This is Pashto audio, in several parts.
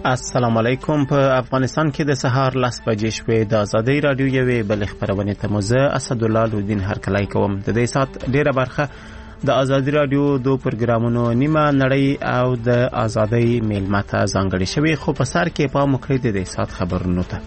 السلام علیکم. په افغانستان کې د سهار 10 بجې شوې. د ازادۍ رادیو یوې بل خبرونه ته مزه اسد الله لودین هرکلی کوم. د دې سات ډیره برخه د ازادۍ رادیو دو پروګرامونو نیمه نړۍ او د ازادۍ میلمه ته ځانګړي شوی، خو په سر کې پام وکړئ د دې سات خبرونو ته.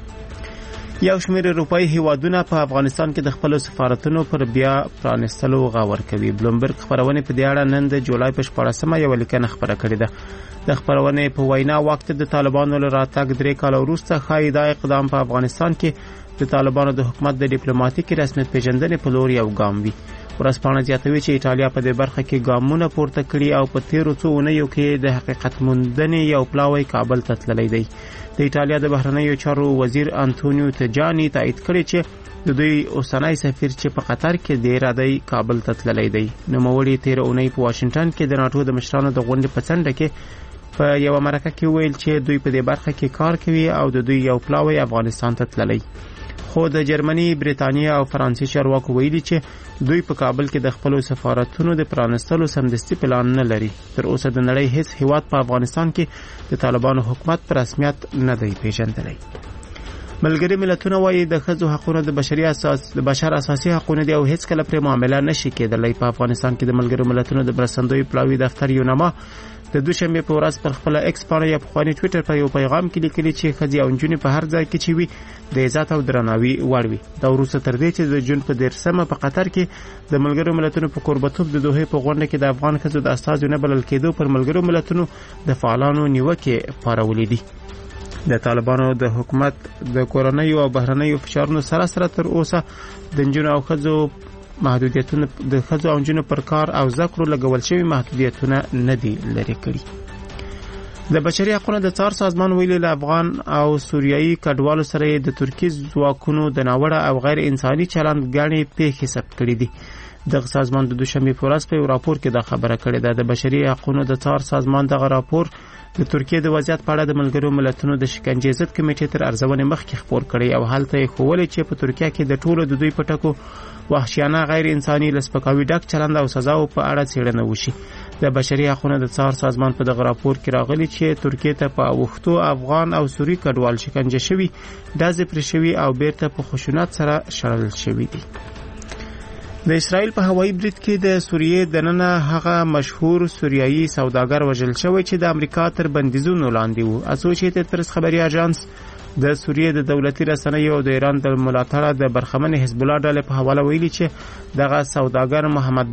یو شمېر اروپایي هیوادونه په افغانستان کې د خپل سفارتونو پر بیا پرانستلو غور کوي. بلومبرګ خبرونه په دې اړه نن د جولای په 14مه یو لیکنه خبره کړې ده. د خبرونه په وینا وخت د طالبانو له راتګ 3 کال وروسته ښایي دا اقدام په افغانستان کې د طالبانو د حکومت د ډیپلوماټیکي رسمیت پیژندنې په لور یو ګام وي. ورځپاڼه زیاتوي چې ایټالیا په دې برخه کې ګامونه پورته کړي او په تیرو څو اونیو کې د حقیقت موندنې یو پلاوی کابل ته تللی دی. د ایټالیا د بهرنیو چارو وزیر انټونیو تجانی تایید کړی چې د دوی اوسنی سفیر چې په قطر کې دی راځي کابل ته تللی دی. نوموړي تیر اونۍ په واشنگټن کې د ناتو د مشرانو د غونډې په څنډه کې په یو مرکه کې ویل چې دوی په دې برخه کې کار کوي او د دوی یو پلاوی افغانستان ته تللی. خو د جرمني، بریتانیا او فرانسې چارواکو ویلي چې دوی په کابل کې د خپل سفارتونو د پرانستلو سمدستي پلان نه لري. تر اوسه د نړۍ هیڅ هیواد په افغانستان کې د طالبانو حکومت په رسمیت نه دی پیژندلی. ملګری ملتونه وايي د ښځو حقوقو د بشر اساسي حقوقونه دي او هیڅ کله پر معامله نشي کېدلی. په افغانستان کې د ملګری ملتونو د مرستندوی پلاوی دفتر یونما د دوشنبه په ورځ پر خپل ایکس پاڼه یا په خواني ټوئیټر په یو پیغام کې لیکلي چې ښځې او نجونې په هر ځای کې چې وي د عزت او درناوي وړ وي. دا وروسته تر دې چې د جون په 13مه په قطر کې د ملګرو ملتونو په کوربتوب د دوحې په غونډه کې د افغان ښځو د استازو نه بلل کېدو پر ملګرو ملتونو د فعالانو نیوکې پارولې دي. د طالبانو د حکومت د کورنیو او بهرنیو فشارونو سره تر اوسه د نجونو او ښځو محدودیتونه د ښځو او نجونو پر کار او ذکر لګول شوی محدودیتونه نه دي لري کړي. د بشري حقوقو د څار سازمان ویلي له افغان او سوریایي کډوالو سره د ترکیې ځواکونو د ناوړه او غیر انساني چلند غاڼې پیښې ثبت کړي دي. دغه سازمان د دوشنبه په ورځ په راپور کې دا خبره کړې ده. د بشري حقوقو د څار سازمان دغه راپور د ترکیې د وضعیت په اړه د ملګرو ملتونو د شکنجې ضد کمیټې تر ارزونې مخکې خپور کړی او هلته یې ښوولې چې په ترکیه کې د ټولو د دوی په ټکو وحشیانه، غیر انساني، لسپکاوي ډک چلند او سزاو په اړه څېړنه وشي. د بشري حقوقو د څار سازمان په دغه راپور کې راغلي چې ترکیې ته په اوښتو افغان او سوري کډوال شکنجه شوي، ډزې پرې شوي او بیرته په خشونت سره شړل شوي دي. د اسرائیل په هوایي برید کې د سوریې دننه هغه مشهور سوریایي سوداګر وژل شوی چې د امریکا تر بندیزونو لاندې وو. اسوسییټډ پریس خبري اژانس د سوریې د دولتي رسنیو او د ایران د ملاتړه د برخمن حزب الله ډلې په حواله ویلي چې دغه سوداګر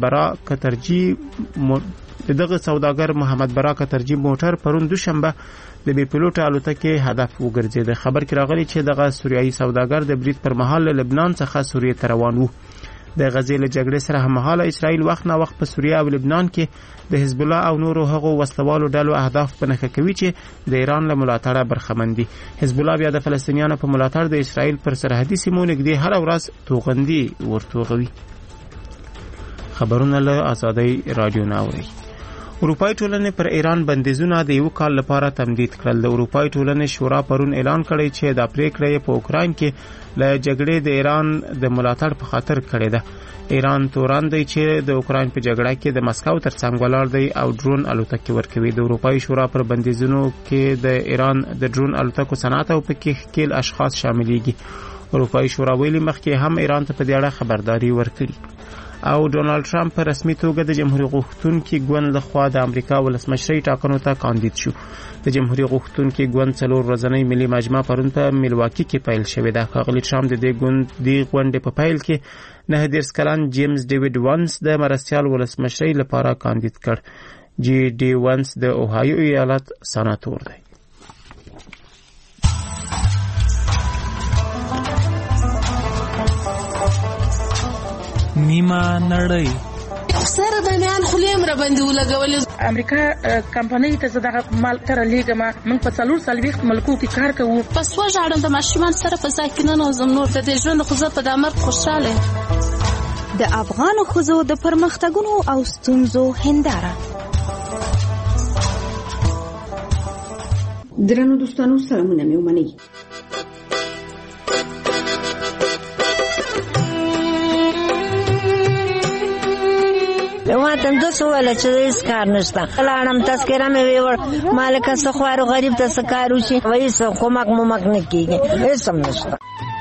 محمد برا کترجی موټر پرون دوشنبه د بي پيلوټ الوتکې هدف وګرځید. خبر کې راغلی چې دغه سوریایي سوداګر د برید پر مهال لبنان څخه سوریې ته روان وو. د غزې له جګړې سره هممهاله اسرائیل وخت نه وخت په سوریه او لبنان کې د حزب الله او نورو هغو وسلوالو ډلو اهداف په نښه کوي چې د ایران له ملاتړه برخمن دي. حزب الله بیا د فلسطینیانو په ملاتړ د اسرائیل پر سرحدي سیمو نږدې هر ورځ توغندي ورتوغوي. خبرونه له ازادۍ رادیو نه اوري. اروپای ټولنې پر ایران بندیزونه د یو کال لپاره تمدید کړل. د اروپای ټولنې شورا پرون اعلان کړی چې دا پریکړه په اوکراین کې له جګړې د ایران د ملاتړ په خاطر کړې ده. ایران تورن دی چې د اوکراین په جګړه کې د مسکو ترڅنګ ولاړ دی او ډرون الوتکې ورکوي. د اروپای شورا پر بندیزونو کې د ایران د ډرون الوتکو صنعت او پکې ښکیل اشخاص شاملېږي. اروپای شورا ویلي مخکې هم ایران ته په دې اړه خبرداري ورکړي. او ډونالد ټرمپ په رسمي توګه د جمهوریت غوښتونکي ګوند لخوا د امریکا ولسمشرۍ ټاکنو ته کاندید شو. د جمهوریت غوښتونکي ګوند 4 ورځنۍ ملي مجمع پرون په میلواکی کې پیل شوې ده. ښاغلي ټرمپ د دې غونډې په پیل کې 19 کلن جیمز ډیوډ وانس د مرستیال ولسمشرۍ لپاره کاندید کړ. جی ډي وانس د اوهایو ایالت سناتور دی. نیمه نړۍ سره د میان خلیم را باندې ولګولې. امریکا کمپنۍ ته زداغه مال تر لیګه موږ په 4 ملکو کې کار کوو. پس وژاړم د ماشومان سره په ځای کې نه نوزم نور د دې ژوند خو زه په دامر خوشاله. د افغان ښځو د پرمختګونو او ستونزو هنداره. درنو دوستانو سلامونه مې ومنئ. ما د تم دو سواله چې هیڅ کار نشته لاړم تذکره مې ویور مالک سخوارو غریب ته سکارو شي وایي سو کومک مومک نه کیږي هیڅ هم نشته.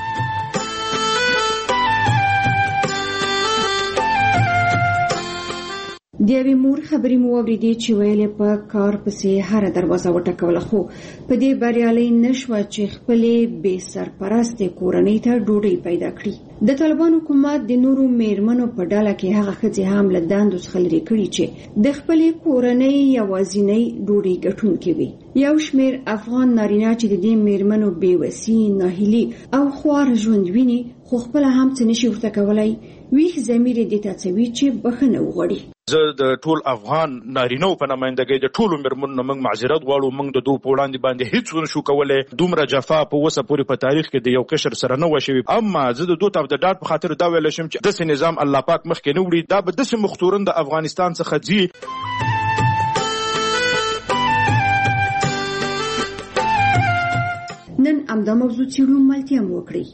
د یوې مور خبرې مو واورېدې چې ویلې په کار پسې هره دروازه وټکوله خو په دې بریالۍ نشوه چې خپلې بې سرپرستې کورنۍ ته ډوډۍ پیدا کړي. د طالبان حکومت د نورو میرمنو په ډله کې هغه ښځې هم له دندو څخه لرې کړي چې د خپلې کورنۍ یوازینۍ ډوډۍ ګټونکې وي. یو شمېر افغان نارینه چې د دې میرمنو بېوسي ناهیلي او خوار ژوند ویني خو خپله هم څه نشي ورته کولی ویښ ضمیر یې دې ته هڅوي چې بښنه وغواړي. زه د ټول افغان نارینو په نمایندګۍ د ټولو میرمنو نه موږ معذرت غواړو. موږ د دوی په وړاندې باندې هیڅ ونشو کولی. دومره جفا په اوسه پورې په تاریخ کې د یو قشر سره نه وه شوې. اما زه د دوی ته د ډاډ په خاطر دا ویلی شم چې داسې نظام الله پاک مخکې نه وړي. دا به داسې مختورن د افغانستان څخه ځي. نن همدا موضوع څېړو ملتیا مو وکړئ.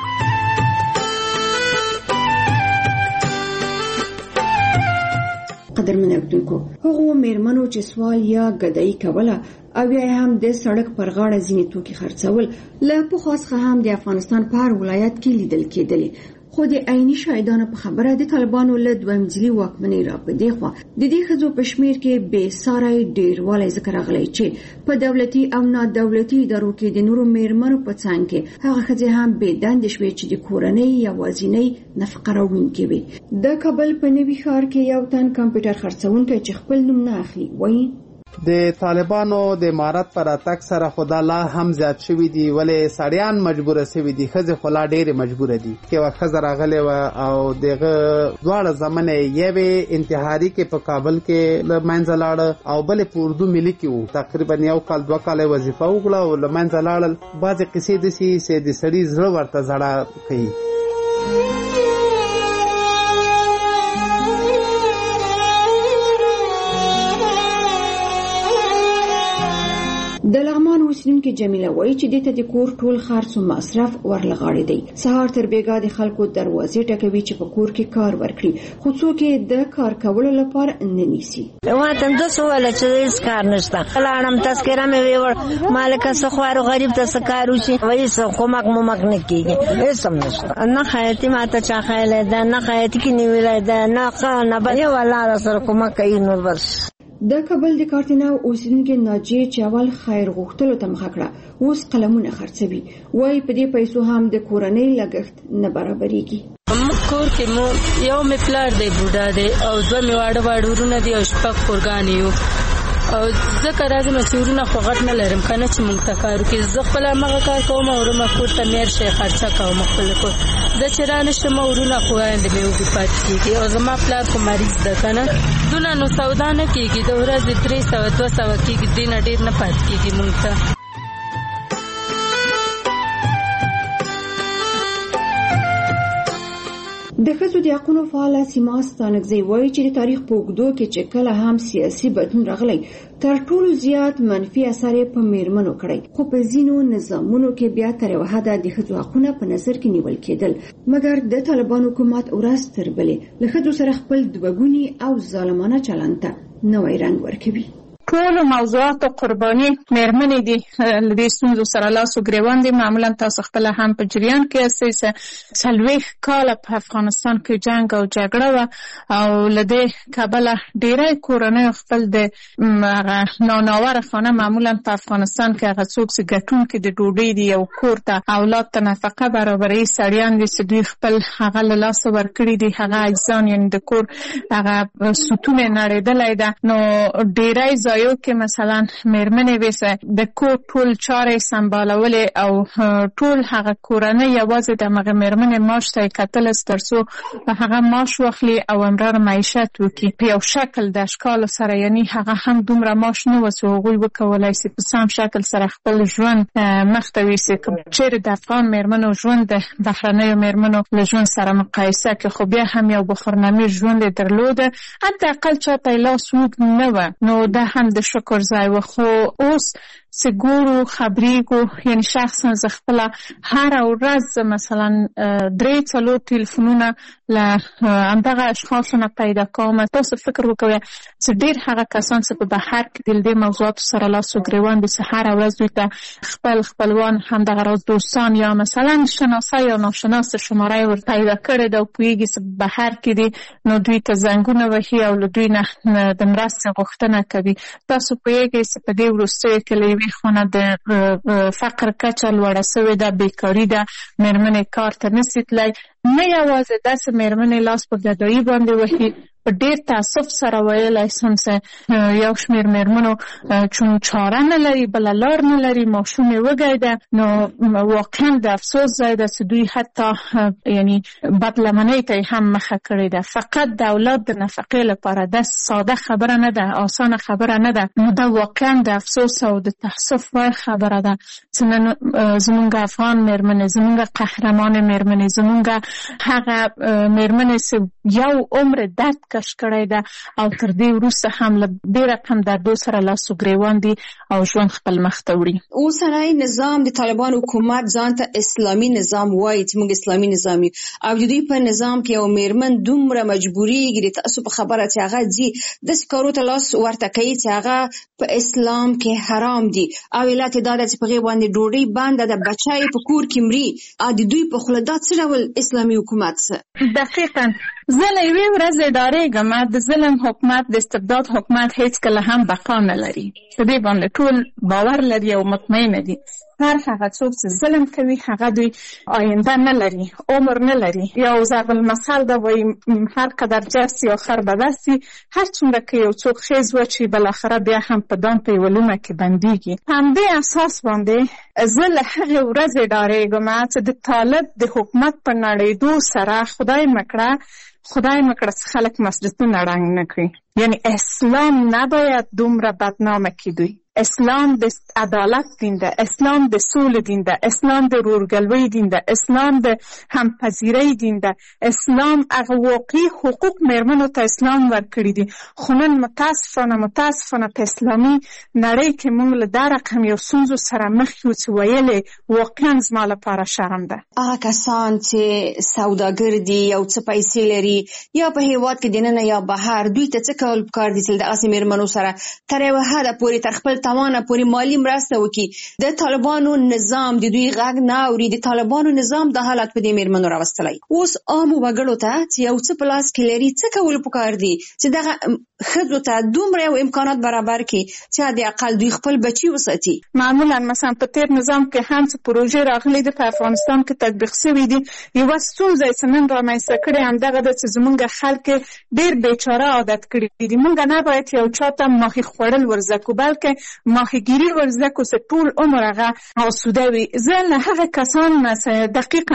قدرمن اودونکو هغو میرمنو چې سوال یا ګدایي کوله او یا هم د سړک پر غاړه ځینې توکي خرڅول له پخوا څخه هم د افغانستان په هر ولایت کې لیدل کېدلې. خو د عیني شاهدانو په خبره د طالبانو له دویم ځلي واکمنۍ را په دې خوا د دې ښځو په شمېر کې بې ساری ډېروالی ذکر راغلی چې په دولتي او نادولتي ادارو کې د نورو میرمنو په څنګ کې هغه ښځې هم بې دندې شوې چې د کورنۍ یوازینۍ نفقه راوړونکې وي. د کابل په نوي ښار کې یو تن کمپیوټر خرڅونکی چې خپل نوم نه اخلي وایي د طالبانو د امارت پر اتک سره خدا لا هم زیات شوي دي ولې سړیان مجبوره شوي دي. ښځې خو لا ډېرې مجبوره دي. یوه ښځه راغلې وه او دغه دواړه زمنې یوې انتحاري کې په کابل کې له منځه لاړه او بلې په اردو ملي کې وو. تقریبا یو کال 2 کاله وظیفه وکړه او له منځه لاړل. بعضې قصې داسې چې د سړي زړه ورته زړه کوي. د لغمان اوسیدونکې جمیله وایي چې دې ته د کور ټول خرڅ او مصرف ورلغاړی دی. سهار تر بیګا د خلکو دروازې ټکوي چې په کور کې کار ورکړي خو څوک یې د کار کولو لپاره نه نیسي. واته د سواله چې هیڅ کار نشته لاړم تذکره مې ویور مالک سخوارو غریب ته سکارو شي وایي سو کومک مومک نه کیږي هیڅ هم نشته. نه خیاطي ماته چا خیاله ده نه خیاطي کې نیولای ده نه به یو الله سره کومک کوي نور بس. د کابل د کارتناو اوسیدونکې ناجیه چې اول خیر غوښتلو ته مخه کړه اوس قلمونه خرڅوي. وایي په دې پیسو هم د کورنۍ لګښت نه برابرېږي. موږ کور کې مو یو مې پلار دی بوډا دی او 2 مې واړه واړه ورونه دي او 6 کورګانې یو او ځکه راځم چې ورونه خو غټ نه لرم که نه چې موږ ته کار وکړي. زه خپله هماغه کار کوم او ورومه کور ته میر شی خرچه کوم خپل کور. زه چې رانشتم ورونه خو وایم د مې وږي پاتې کېږي او زما پلار خو مریض ده که نه دونه نو سودا نه کېږي. د ورځې 300-200 کېږي دې نه ډېر نه پاتې کېږي موږ ته. د ښځو د حقونو فعاله سیما ستانکزی وایي چې د تاریخ په اوږدو کې چې کله هم سیاسي بدلون راغلی تر ټولو زیات منفي اثر یې په میرمنو کړی خو په ځینو نظامونو کې بیا تر یوه حده د ښځو حقونه په نظر کې نیول کېدل مګر د طالبان حکومت ورځ تر بلې له ښځو سره خپل دوهګوني او ظالمانه چلند ته نوی رنګ ورکوي. ټول موضوعات قرباني میرمنې دي له دې ستونزو سره لاس و ګریوان دي. معمولا تاسو خپل هم په جریان کې اساسه 40 کاله په افغانستان کې جنگ او جګړه و او له دې کابله ډیری کورنۍ خپل د ناناوره خانه معمولا په افغانستان کې هغه څوک چې ګټونکي د ډوډۍ دي او کور ته اولاد ته نفقه برابري سړیان دي چې دوی خپل هغه له لاسه ورکړي دي هغه اجزان یعنې د کور هغه ستون نړېدلی ده نو ډیری ځایو کې مثلا میرمنې ویسه د کور ټول چارې سمبالولې او ټول هغه کورنۍ یوازې د هغه میرمنې معاش ته کتل تر څو هغه معاش واخلي او امرار معیشت وکړي په یو شکل د اشکال سره یعنی هغه هم دومره معاش نه وسو هغوی وکولای شي په سم شکل سره خپل ژوند مخ ته یوسي. چیرې د افغان میرمنو ژوند د بهرنیو میرمنو له ژوند سره مقایسه کې خو بیا هم یو بخارنامې ژوند یې درلوده حداقل چاته یې لاس اوږد نه وه نو دا هم د شکر ځای و. خو اوس چې ګورو خبرېږو یعنې شخصا زه خپله هره ورځ مثلا 3-4 تلیفونونه له همدغه اشخاصو نه پیدا کوم. تاسو فکر وکوئ چې ډېر هغه کسان چې په بهر کې د دې موضوعاتو سره لاس و ګرېوان دي، چې هره ورځ دوی ته خپل خپلوان همدغه راز دوستان یا مثلا شناسه یا ناشناس شماره ور پیدا کړې ده او پوهېږي چې بهر کې دي، نو دوی ته زنګونه وهي او له دوی نه د مرستې غوښتنه کوي. تاسو پوهېږئ چې په دې وروستیو کې له یوې خوا نه د فقر کچه لوړه سوې ده، بیکاري ده، مېرمنې کار ته نشي تللی. نه یوازې داسې مېرمنې لاس په ګدایي باندې وهي، په ډېر تاسف سره ویلی شم چې یو شمېر مېرمنو چون چاره نه لري، بله لار نه لري، ماشوم یې وږی ده، نو واقعا د افسوس ځای ده چې دوی حتی یعنی بدلمنۍ ته یې هم مخه کړې ده. فقط د اولاد د نفقې لپاره. دا ساده خبره نه ده، آسانه خبره نه ده. نو دا واقعا د افسوس او د تاسف وړ خبره ده چې نن زمونږ افغان مېرمنې، زمونږ قهرمان مېرمنې، زمونږ هغه مېرمنې چې یو عمر درد کش کړی ده او تر دې وروسته هم له دې رقم دردو سره لاس و ګرېوان دي او ژوند خپل مخ ته وړي. اوسنی نظام د طالبان حکومت ځان ته اسلامي نظام وایي چې موږ اسلامي نظام یو، او د دوی په نظام کې یو مېرمن دومره مجبورېږي د تاسو په خبره چې هغه ځي داسې کارو ته لاس ورته کوي چې هغه په اسلام کې حرام دي، او علت یې دا ده چې په هغې باندې ډوډۍ بنده ده، بچه یې په کور کې مري، او د دوی په خوله دا څه ډول اسلامي حکومت څه؟ دقیقاً زه له یوې ورځې ډارېږم. د ظلم حکومت، د استبداد حکومت هیڅکله هم بقا نه لري. په دې باندې ټول باور لري او مطمئنه دي. هر هغه څوک چې ظلم کوي هغه دوی آینده نه لري، عمر نه لري. یو ضرب المثل ده، وایي هر قدر جسي آخر به بسي. هر څومره که یو څوک خیز وچي بالاخره بیا هم په دام په یوه لومه کې بندېږي. همدې اساس باندې زه له هغې ورځې ډارېږم چې د طالب د حکومت په نړېدو سره خدای مکړه چې خلک مسجدونه ړنګ نه کړي. یعنی اسلام نباید دومره بدنامه کړي دوی. اسلام د عدالت دین ده، اسلام د سولې دین ده، اسلام د ورورګلوۍ دین ده، اسلام د همپذیرۍ دین ده، اسلام هغه واقعي حقوق مېرمنو ته اسلام ورکړي دي. خو نن متاسفانه په اسلامي نړۍ کې موږ له دا رقم یو ستونزو سره مخ یو چې ویلې واقعا زما لپاره شرم ده. هغه کسان چې سوداګر دي او څه پیسې لري یا په هېواد کې دننه یا بهر، دوی ته څه کول پکار دي چې دغسې مېرمنو سره تر یوه حده پورې تر خپل توانه پورې مالی مرسته وکړي؟ د طالبانو نظام د دوی غږ نه اوري. د طالبانو نظام د حالت په دې مېرمنو راوستلی. اوس عامو وګړو ته چې یو څه په لاس کې لري څه کول پکار دي چې دغه ښځو ته دومره یو امکانات برابر کړي چې حد اقل دوی خپل بچي وساتي؟ معمولا مثلا په تېر نظام کې هم چې پروژې راغلي دي په افغانستان کې تطبیق شوي دي، یوه ستونزه یې چې نن رامنځته کړې همدغه ده چې زموږ خلک ډېر بیچاره عادت کړي دي. موږ نه باید یو چا ته ماهي خوړل ورزده کړو، بلکې ماهیګیري ورزده کړو چې ټول عمر هغه آسوده وي. زه له هغه کسانو نه دقیقا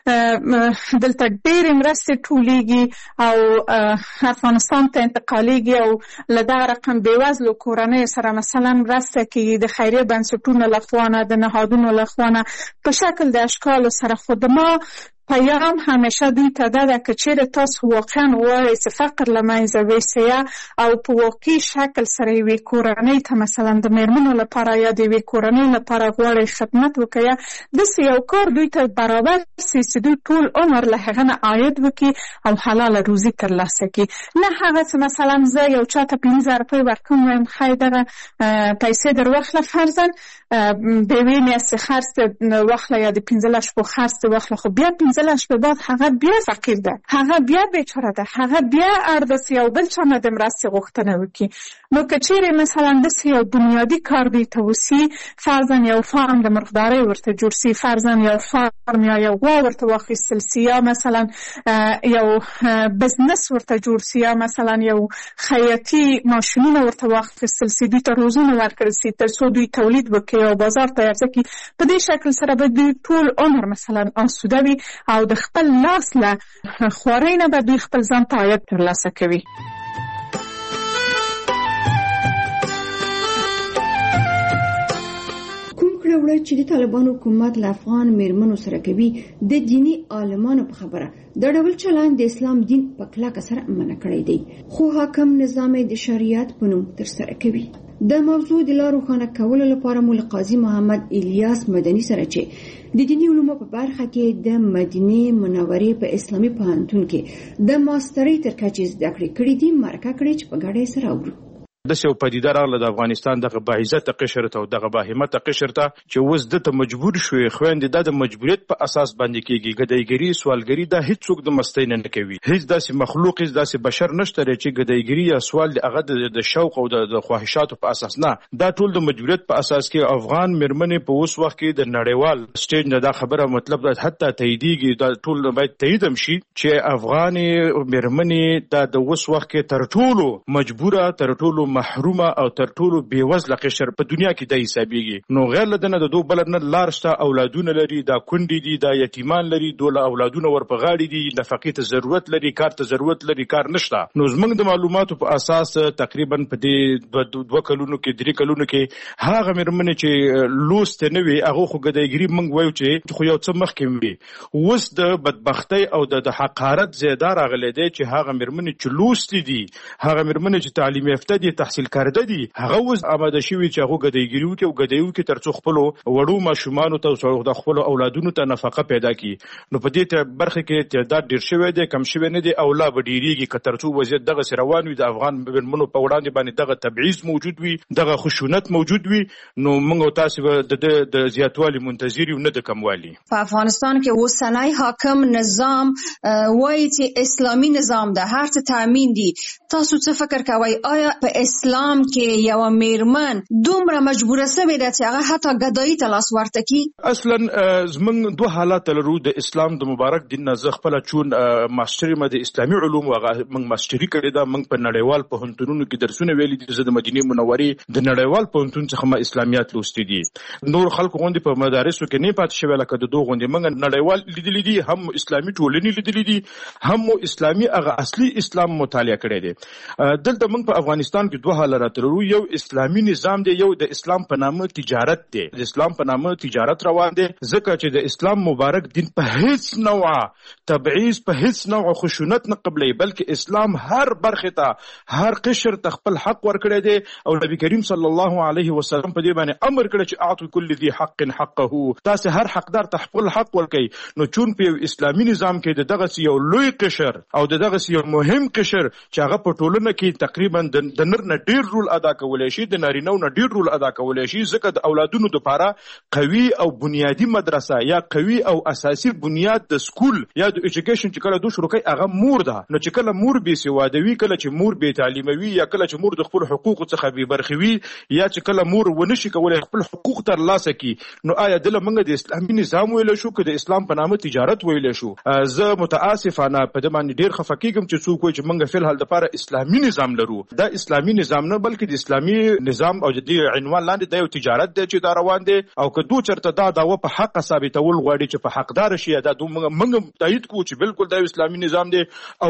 دلته ډېرې مرستې ټولېږي او افغانستان ته انتقالېږي او له دغه رقم بېوزلو کورنیو سره مثلا مرسته کېږي د خیریه بنسټونو لخوا نه، د نهادونو لخوا نه، په شکل د اشکالو سره. خو د ما پیام همیشه دوی ته ده که چیرې تاسو واقعا غواړئ چې فقر له منځه یوسئ او په واقعي شکل سره یوې کورنۍ ته مثلا د مېرمنو لپاره یا د یوې کورنۍ لپاره غواړئ خدمت وکړئ، داسې یو کار دوی ته برابر سي چې دوی ټول عمر له هغه نه عاید وکړي او حلاله روزي ترلاسه کړي. نه هغه چې مثلا زه یو چا ته 15 روپۍ ورکوم وایم ښایي دغه پیسې در واخله فرضاً د یوې میاشتې خرڅ واخله یا د 15 شپو خرڅ واخله، خو بیا 15 شپې بعد هغه بیا فقیر ده، هغه بیا بیچاره ده، هغه بیا اړ ده چې یو بل چا نه د مرستې غوښتنه وکړي. نو که چیرې مثلا داسې یو بنیادي کار دوی ته وسي، فرضاً یو فارم د مرغدارۍ ورته جوړ سي، فرضاً یو فارم یا یو غوا ورته واخیستل سي، یا مثلا یو بزنس ورته جوړ سي، یا مثلا یو خیاطي ماشینونه ورته واخیستل سي، دوی ته روزونه ورکړل سي تر څو دوی تولید وکړي او بازار ته عرضه کړي. په دې شکل سره به دوی ټول عمر مثلا آسوده وي او د خپل لاس له خوارۍ نه به دوی خپل ځان ته عاید ترلاسه کوي. وړه چې د طالبانو حکومت له افغان مېرمنو سره کوي د دینی عالمانو په خبره د ډول چلند د اسلام دین په کلکه سره منع کړی دی، خو حاکم نظام د شریعت په نوم تر سره کوي. د موضوع د لا روښانه کولو لپاره مو له قاضي محمد الیاس مدني سره چې د دیني علومو په برخه کې د مدینه منورې په اسلامي پوهنتون کې د ماسترۍ تر کچې زده کړې کړې دي مرکه کړې چې په ګډه سره اورو. د سیو پدیده راغله د افغانستان دغه باعزت قشر ته او دغه باهمت قشر ته چې وز د ته مجبور شوې خويندې د مجبوریت په اساس باندې کېږي ګدایګری سوالګری د هیڅ څوک د مستۍ نه کوي. هیڅ داسې مخلوق هیڅ داسې بشر نشته چې ګدایګری یا سوال د هغه د شوق او د خواهشاتو په اساس نه، دا ټول د مجبوریت په اساس کې افغان مرمنې په اوس وخت کې د نړیوال سټیج نه دا خبره مطلب ده حتی تاییدیږي دا ټول باید تایید شي چې افغان مرمنې د اوس وخت کې تر ټولو مجبوره تر ټولو محرومه او تر ټولو بیوزله قشر په دنیا کې د حسابيږي. نو غیر لدنه د دوه بلد نه لار شته، اولادونه لري، دا کونډې دي، دا یتیمان لري، دوله اولادونه ور په غاړي دي، نفقې ته ضرورت لري، کار ته ضرورت لري، کار نشته. نو زمونږ د معلوماتو په اساس تقریبا په دې 2 کلونو کې 3 کلونو کې هغه مرمنې چې لوست نه وي هغه خو ګدایګری موږ وایو چې خو یو څه مخکې وي. اوس د بدبختی او د حقارت زیاده راغلی دی چې هغه مرمنې چې لوست دي، هغه مرمنې چې تعلیم یافته دي، تحصیل کرده دي، هغه اوس آماده شوي چې هغه ګدایګری وکړي او ګدایو کې ترڅو خپل وړو ماشومانو ته او د خپل اولادونو ته نفقه پیدا کړي. نو په دې برخه کې تعداد ډیر شوی دی، کم شوی نه دی او لا به ډیریږي که ترڅو وضعیت دغه روان وي، د افغان مرمنو په وړاندې باندې دغه تبعیض موجود وي، دغه خشونت موجود وي. نو موږ تاسو به د زیاتوالي منتظر یو نه د کموالي. په افغانستان کې اوسنی حاکم نظام وایي چې اسلامي نظام د هر څه تامین دي. تاسو څه فکر کوئ؟ آیا په اسلام کې یو میرمن دومره مجبوره سوې ده چې هغه حتی ګدایي ته لاس ورته کی؟ اصلا زمونږ 2 حالات لرو. د اسلام د مبارک دین نه زه خپل چون ماستری مده اسلامي علوم هغه موږ ماستری کړی دا، موږ په نړیوال پوهنتونونو کې درسونه ویلي دي. زه د مدینه منورې د نړیوال پوهنتون څخه ما اسلامیات لوستي دي. نور خلکو غوندي په مدارسو کې نه پات شوی لکه د دوه غوندي موږ نړیوال لیدلې دي، هم اسلامي ټولنې لیدلې دي، هم اسلامي هغه اصلي اسلام مطالعه کړی دی. دلته موږ په افغانستان کې 2 حالات لرو. یو اسلامي نظام دی، یو د اسلام په نامه تجارت دی. د اسلام په نامه تجارت روان دی ځکه چې د اسلام مبارک دین په هیڅ نوع تبعیض په هیڅ نوع خشونت نه قبلي، بلکې اسلام هر برخه ته هر قشر ته خپل حق ورکړی دی. او نبی کریم صلی الله علیه وسلم په دې باندې امر کړی چې اعطوا كل ذي حق حقه، تاسو هر حقدار ته خپل حق ورکړي. نو چون په اسلامي نظام کې دغه یو لوی قشر او دغه یو مهم قشر چې هغه په ټولنه کې تقریبا د نر نه ډیر رول ادا کولای شي، د نارینه‌و نه ډیر رول ادا کولای شي، ځکه د اولادونو لپاره قوي او بنیادی مدرسه یا قوي او اساسي بنیاد د سکول یا د ایجوکیشن چې کله دوه شروع کوي هغه مور ده. نو چې کله مور به سوادوي، کله چې مور به تعلیموي، یا کله چې مور د خپل حقوق څخه به برخوي، یا چې کله مور ونشي کولای خپل حقوق تر لاسه کی، نو آیا د لمنګ د اسلامي نظام ویل شو که د اسلام په نامه تجارت ویل شو؟ زه متاسفانه په دې باندې ډیر خفه کیږم چې څوک وایي چې موږ فل حال د لپاره اسلامي نظام لرو. دا اسلامي نظام نه بلکې د اسلامي نظام او د عنوان لاندې د یو تجارت دی چې دا روان دی. او که دو چرته دا داوه په حق ثابتول غواړي چې په حقدار شي، دا موږ تایید کوو چې بالکل دا اسلامي نظام دی.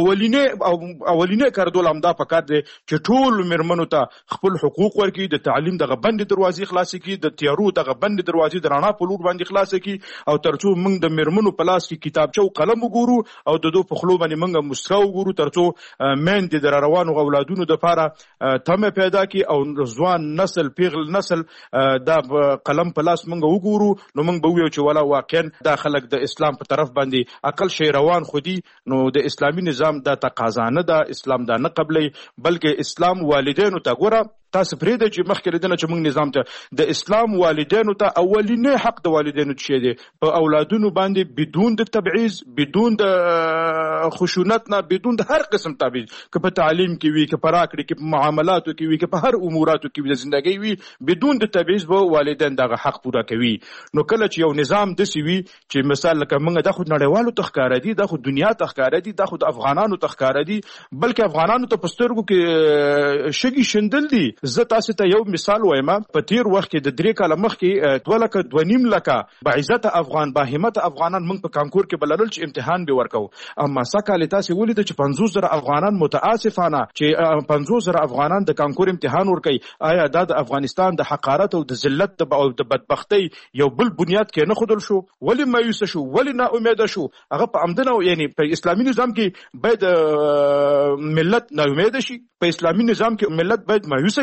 اولینه کردول همدا پکار دی چې ټول مرمنو ته خپل حقوق ورکړي، د تعلیم دغه بند دروازې خلاص کړي، د تیارو دغه بند دروازې د رڼا په لور باندې خلاص کړي، او ترڅو موږ د مرمنو په لاس کې کتابچه او قلم وګورو او د دوه په خلو باندې موږ مسکا وګورو، ترڅو مېند د روانو اولادونو د لپاره تمه پیدا کی او ځوان نسل پیغل نسل دا قلم په لاس موږ وګورو. نو موږ به ویو چې ولا واقعا دا خلک د اسلام په طرف باندې عقل شي روان خودي. نو د اسلامي نظام دا تقاضا نه ده، اسلام دا نه قبلي، بلکې اسلام والدینو ته ګوره تاسو پرې د چې مخکې لري چې موږ نظام ته د اسلام والدینو ته اولینه حق د والدینو چې دی په اولادونو باندې بدون د تبعیض، بدون د خشونت نه، بدون د هر قسم تبعیض، که په تعلیم کې وي، که په راکړې کې، په معاملاتو کې وي، که په هر اموراتو کې وي، د ژوندۍ وي، بدون د تبعیض به والدین دغه حق پوره کوي. نو کله چې یو نظام داسې وي چې مثال لکه موږ د خو نړیوالو ته ښکاره دي، د خو دنیا ته ښکاره دي، د خو د افغانانو ته ښکاره دي، بلکې افغانانو ته په سترګو کې شګي شندل دي. زه تاسو ته یو مثال وایم. په تیر وخت کې د 3 کاله مخکې 2.5 لکه بعزت افغان باهمت افغانان موږ په کانکور کې بلل چې امتحان به ورکو. اما سکه تاسو ولید چې 50,000 افغانان متاسفانه چې 50,000 افغانان د کانکور امتحان ورکي. آیا دا د افغانستان د حقارت او د ذلت او د بدبختی یو بل بنیاد کې نه خودل شو؟ ولی مایوس شو؟ ولی نا امید شو؟ هغه په امدنه یعنی په اسلامي نظام کې باید ملت نا امید شي، په اسلامي نظام کې ملت باید مایوس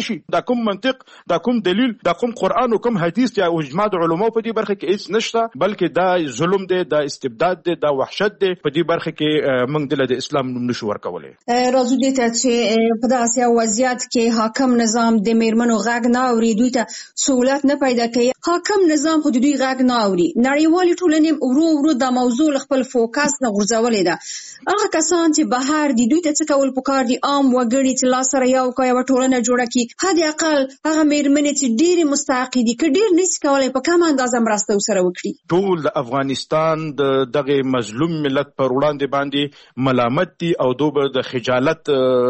نشي. دا کوم منطق، دا کوم دلیل، دا کوم قرآن او کوم حدیث یا اجماع د علماء په دې برخه کې هیڅ نشته، بلکې دا ظلم دی، دا استبداد دی، دا وحشت دی. په دې برخه کې موږ د اسلام نوم نشو ورکولای. راځو دې ته چې په داسې وضعیت کې حاکم نظام د میرمنو غږ نه اوري، دوی ته سہولت نه پیدا کوي. حاکم نظام خو دوی غږ نه اوري. نړیوالې ټولنې ورو دا موضوع خپل فوکس نه غورځولې ده. هغه کسان چې بهر دي دوی ته څه کول پکار دي؟ عام وګړي چې لا سره یو ټولنه جوړه کړي، حد اقل هغه میرمنې چې ډېرې مستحقې دي که ډېر نشي کولی په کمه اندازه مرسته ورسره وکړي. ټول د افغانستان د دغه مظلوم ملت پر وړاندې باندې ملامت دي او دوی د خجالت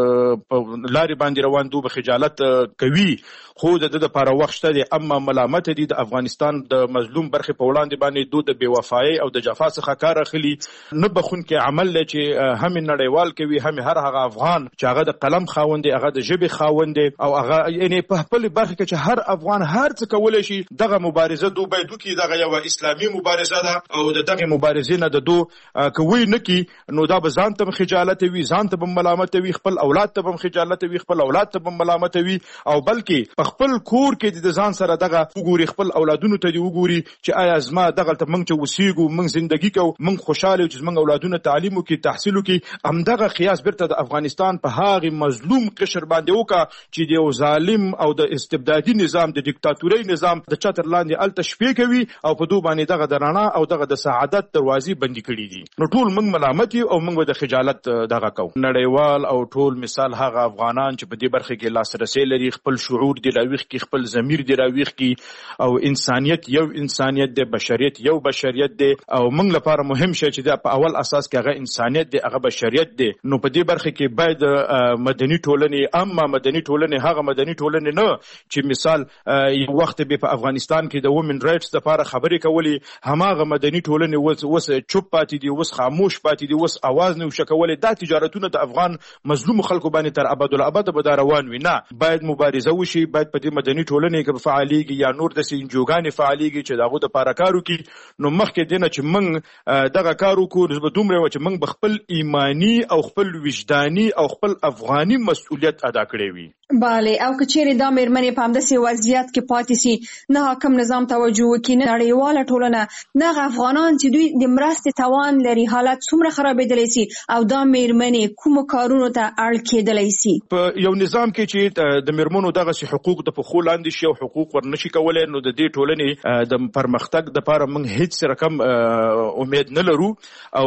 په لارې باندې روان، دوی به خجالت کوي، خو د د لپاره وخت شته دي. اما ملامت دي د افغانستان د مظلوم برخې په وړاندې باندې دوی د بېوفایۍ او د جفا څخه کار اخلي. نه بخونکي عمل دی چې هم نړیوال کوي، هم هر هغه افغان چې هغه د قلم خاوند دی، هغه د ژبې خاوند دی، او هغه یعنی په خپل برخه کې چې هر افغان هر څه کولی شي. دغه مبارزه دوی باید وکړي، دغه یو اسلامي مبارزه ده او د دغه مبارزې نه د دوی کوي نه کی نو دا به ځان ته خجالت وي، ځان ته به ملامت وي، خپل اولاد ته به خجالت وي، خپل اولاد ته به ملامت وي، او بلکې په خپل کور کې د ځان سره دغه وګوري، خپل اولادونو ته دی وګوري چې آیا زما دغه ته موږ چې وسیګو، موږ ژوندۍ کوو، موږ خوشاله چې موږ اولادونه تعلیم وکړي، تحصیل وکړي. همدغه قیاس بیرته د افغانستان په هغه مظلوم قشر باندې وکړه چې د یو ظالم او د استبدادي نظام، د دیکتاتوري نظام د چتر لاندې الته شپې کوي او په دوی باندې دغه د رڼا او دغه د سعادت دروازې بندي کړي دي. نو ټول موږ ملامت یو او موږ د خجالت دغه کوو. نړیوال او ټول مثال هغه افغانان چې په دې برخه کې لاسرسي لري، خپل شعور دی راويخ کی، خپل ضمیر دی راويخ کی، او انسانیت یو انسانیت دی، بشریت یو بشریت دی، او موږ لپاره مهم شي چې په اول اساس کې هغه انسانیت دی، هغه بشریت دی. نو په دې برخه کې باید مدني ټولنې، اما مدني ټولنې هغه مدني ټولنې نه چې مثال یو وخت به په افغانستان کې د وومن رائټس لپاره خبرې کولې، هماغه مدني ټولنې اوس چوپ پاتې دي، اوس خاموش پاتې دي، اوس आवाज نه وشکولې. دا تجارتونه د افغان مظلوم خلکو باندې تر ابد به روان وي. نه، باید مبارزه وشي، باید په دې مدني ټولنې کې فعاليږي یا نور د سنجوګانې فعاليږي چې دغه د لپاره کار وکړي. نو مخکې دینه چې موږ دغه کار وکړو، نسبت دومره چې موږ بخپل ایمانی او خپل وجداني او خپل افغاني مسؤلیت ادا کړی وي. بله، او که چیرې دا میرمنې په همداسې وضعیت کې پاتې سي، نه حاکم نظام توجه وکړي، نه نړیواله ټولنه، نه هغه افغانان چې دوی د مرستې توان لري، حالت څومره خرابېدلی سي او دا میرمنې کومو کارونو ته اړ کېدلی سي. په یو نظام کې چې د میرمنو دغسې حقوق د پښو لاندې شي او حقوق ورنشي کولی، نو د دې ټولنې د پرمختګ دپاره موږ هیڅ رقم امید نه لرو، او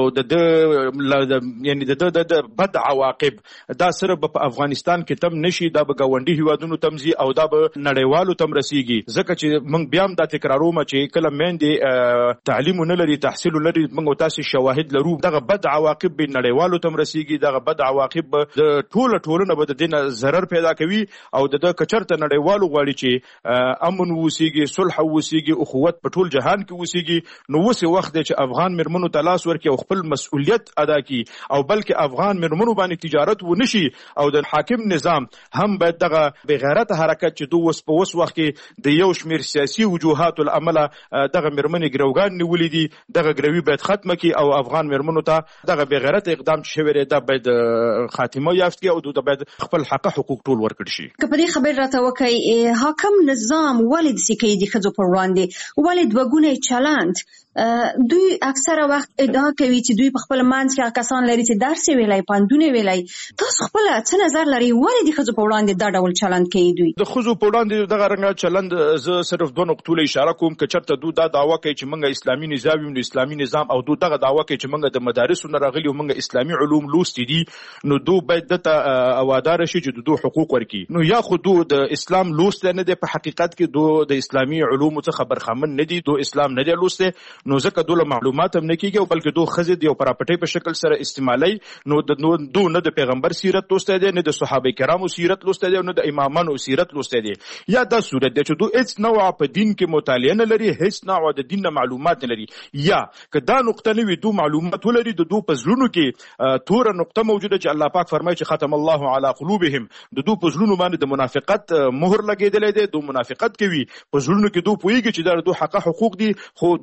یعنی د بد عواقب دا صرف په افغانستان کې تم نشي، دا به ګاونډي هیوادونو تم ځي او دا به نړیوالو تم رسیږي. ځکه چې موږ بیا هم دا تکراروم چې کله میندې تعلیم نه لري، تحصیل لري، موږ تاسې شواهد لرو، دغه بد عواقب به نړیوالو تم رسیږي. دغه بد عواقب به د ټولنه به د دې نه ضرر پیدا کوي، او د کچرته نړیوالو غواړي چې امن وسیږي، صلح وسیږي، اخوت په ټول جهان کې وسیږي. نو اوس وخت دی چې افغان میرمنو ته لاس ورکړي او خپل مسؤلیت ادا کړي، او بلکې افغان میرمنو باندې تجارت ونشي، او د حاکم نظام هم باید دغه بغیرت حرکت چې دوی په اوس وخت کې د یو شمیر سیاسي وجوهات العمله دغه میرمنې ګروګان نیولې دي، دغه ګروي باید ختمه کړي، او افغان میرمنو ته دغه بغیرت اقدام چې شوی دی دا باید خاتمه یافت کړي، او دوی باید خپل حقوق ټول ورکړي شي. که په دې خبر راته وکړئ، حاکم نظام ولې داسې کوي د ښځو پر وړاندې؟ ولې دوه ګونی چلند؟ دوی اکثره وخت ادعا کوي چې دوی په خپل منځ کې کسان لري چې درس ویلای، پاندونه ویلای. تاسو خپل څه نظر لري؟ ولې د ښځو په وړاندې دا ډول چلند کوي؟ دوی د ښځو په وړاندې دغه رنګه چلند زه صرف دوه نقطو له اشاره کوم. که چېرته دوی دا دعوه کوي چې موږ اسلامي نظام یو، اسلامي نظام، او دوی دغه دعوه کوي چې موږ د مدارسو نه راغلي او موږ اسلامي علوم لوستي دي، نو دوی باید دته اوادار شي چې دوی حقوق ورکړي. نو یا خو دوی د اسلام لوست نه دي، په حقیقت کې دوی د اسلامي علوم څخه برخمن نه دي، دوی اسلام نه دی لوسته، نو ځکه دوی معلومات هم نه کیږي، او بلکې دوی ښځې د یو پراپټۍ په شکل سره استعمالوي. نو دوی نه د پیغمبر سیرت لوستی دی، نه د صحابه کرامو سیرت لوستی دی، نه د امامانو سیرت لوستی دی. یا دا صورت دی چې دوی هیڅ نوع په دین کې مطالعه نه لري، هیڅ نوع د دین نه معلومات نه لري. یا که دا نقطه نه وي، دوی معلومات ولري، د دوی په زړونو کې توره نقطه موجوده چې الله پاک فرمایي چې ختم الله علی قلوبهم، د دوی په زړونو باندې د منافقت مهر لګېدلی دی، دوی منافقت کوي، په زړونو کې دوی پوهېږي چې دا د دوی حقوق دي، خو دوی نه ورکوي.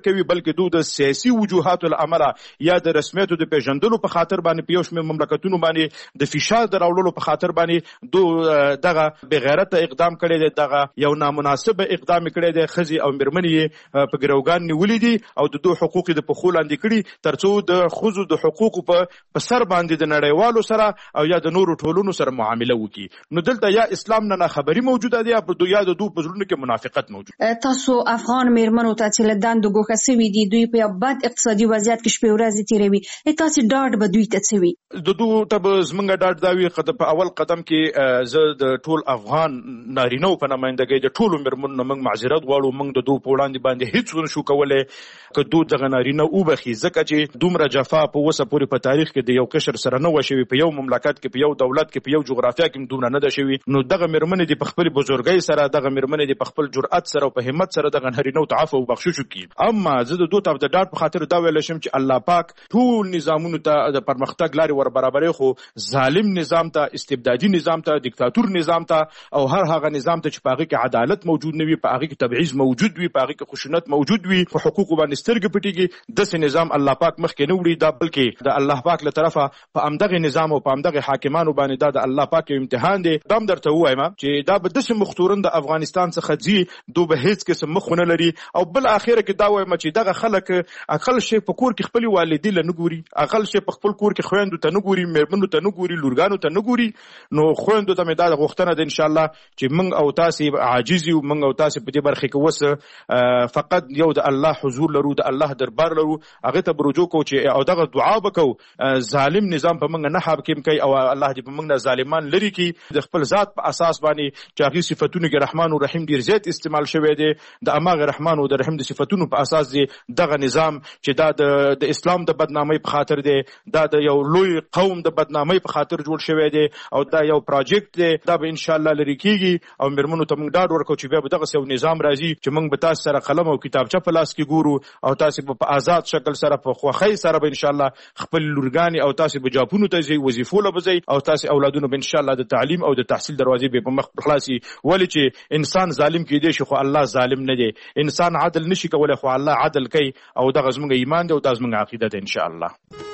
کوي بلکې دوی د سیاسي وجوهاتو له امله یا د رسمیتو د پیژندلو په خاطر باندې په یو شمېر مملکتونو باندې د فشار د راوړلو په خاطر باندې دوی دغه بغیرته اقدام کړی دی، دغه یو نامناسبه اقدام کړی دی. ښځې او مېرمنې په ګروګان نیولي دي او د دوی حقوق د پښو لاندې کړي تر څو د ښځو د حقوقو په سر باندې د نړیوالو سره او یا د نورو ټولنو سره معامله وکړي. نو دلته یا اسلام نه خبري موجوده دی یا د دوی په زړونو کې منافقت موجود. تاسو افغان مېرمنو ته چې له دندو ګوښه سوي دي، دوی په یو بد اقتصادي وضعیت کې شپې ورځې تېروي، تاسو ډاډ به دوی ته څه وي؟ د دوی ته به زموږ ډاډ دا وي په اول قدم کې زه د ټول افغان نارینهو په نمایندګۍ د ټولو مېرمنو نه موږ معذرت غواړو. موږ د دوی په وړاندې باندې هیڅ ونه شو کولی که دوی دغه نارینه وبخي، ځکه چې دومره جفا په اوسه پورې په تاریخ کې د یو قشر سره نه وه شوې، په یو مملکت کې، په یو دولت کې، په یو جغرافیه کې دومره نه ده شوې. نو دغه مېرمنې دي په خپل بزرګۍ سره، دغه مېرمنې دي په خپل جرأت سره او په همت سره دغه نارینهو ته عفو او بخشش وکړي. اما زه د دوی ته د ډاډ په خاطر دا ویلی شم چې الله پاک ټول نظامونو ته د پرمختګ لارې ور برابروي، خو ظالم نظام ته، استبدادي نظام ته، دیکتاتور نظام ته او هر هغه نظام ته چې په هغې کې عدالت موجود نه وي، په هغې کې تبعیض موجود وي، په هغې کې خشونت موجود وي، په حقوقو باندې سترګې پټېږي، داسې نظام الله پاک مخکې نه وړي. دا بلکې د الله پاک له طرفه په همدغې نظام او په همدغې حاکمانو باندې دا د الله پاک یو امتحان دی. دا هم درته ووایم چې دا به داسې مختورن د افغانستان څخه ځي، دوی به هېڅ قسم مخ ونه لري. او بل اخره کې دا وایم چې دغه خلک اقل شی په کور کې خپلې والدې له نه ګوري، اقل شی په خپل کور کې خویندو ته نه ګوري، مېرمنو ته نه ګوري، لورګانو ته نه ګوري. نو خویندو ته مې دا غوښتنه ده انشاءالله چې موږ او تاسې عاجز یو، موږ او تاسې په دې برخې کې اوس فقط یو د الله حضور لرو، د الله دربار لرو، هغې ته به رجوع کوو چې او دغه دعا به کوو ظالم نظام په موږ نه حاکم کوي او الله دې په موږ نه ظالمان لرې کړي. د خپل ذات په اساس باندې چې هغې صفتونو کې رحمان او رحیم ډېر زیات استعمال شوی دی، د هماغې رحمان او د رحیم د صفتونو په اساس دی دغه نظام چې دا د اسلام د بدنامۍ په خاطر دی، دا د یو لوی قوم د بدنامۍ په خاطر جوړ شوی دی او دا یو پروجیکټ دی. دا به انشاءالله لرې کېږي او مېرمنو ته موږ ډاډ ورکوو چې بیا به دغسې یو نظام راځي چې موږ به تاسو سره قلم او کتابچه په لاس کې ګورو او تاسو به په آزاد شکل سره په خوښۍ سره به انشاءالله خپل لورګانې او تاسو به جاپونو ته ځئ، وظیفو له به ځئ او تاسو اولادونو به انشاءالله د تعلیم او د تحصیل دروازې به په مخ خلاصي. ولې چې انسان ظالم کېدی شي خو الله ظالم نه دی، انسان عدل نشي کولی خو الله عدل کوي او دغه زموږ ایمان دی او دا زموږ عقیده ده انشاءالله.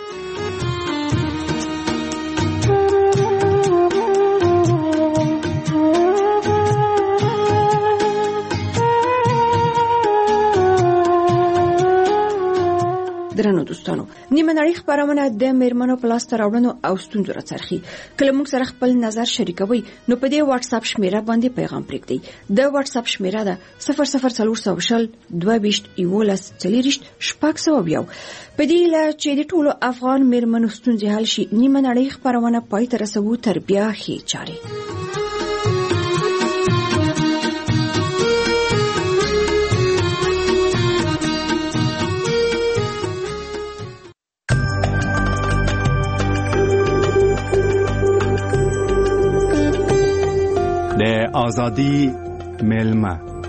درنو دوستانو، نیمه نړۍ خپرونه د مېرمنو په لاسته راوړنو او ستونزو راڅرخي. کله موږ سره خپل نظر شریکوي نو په دې واتس اپ شمیره باندې پیغام پرېږدئ. د واتس اپ شمیره ده 00400 22 11 40 600. په دې له چې د ټولو افغان مېرمنو ستونزې حل شي، نیمه نړۍ خپرونه پای ته رسوو تر بیا ښې چارې. د آزادی میلمه.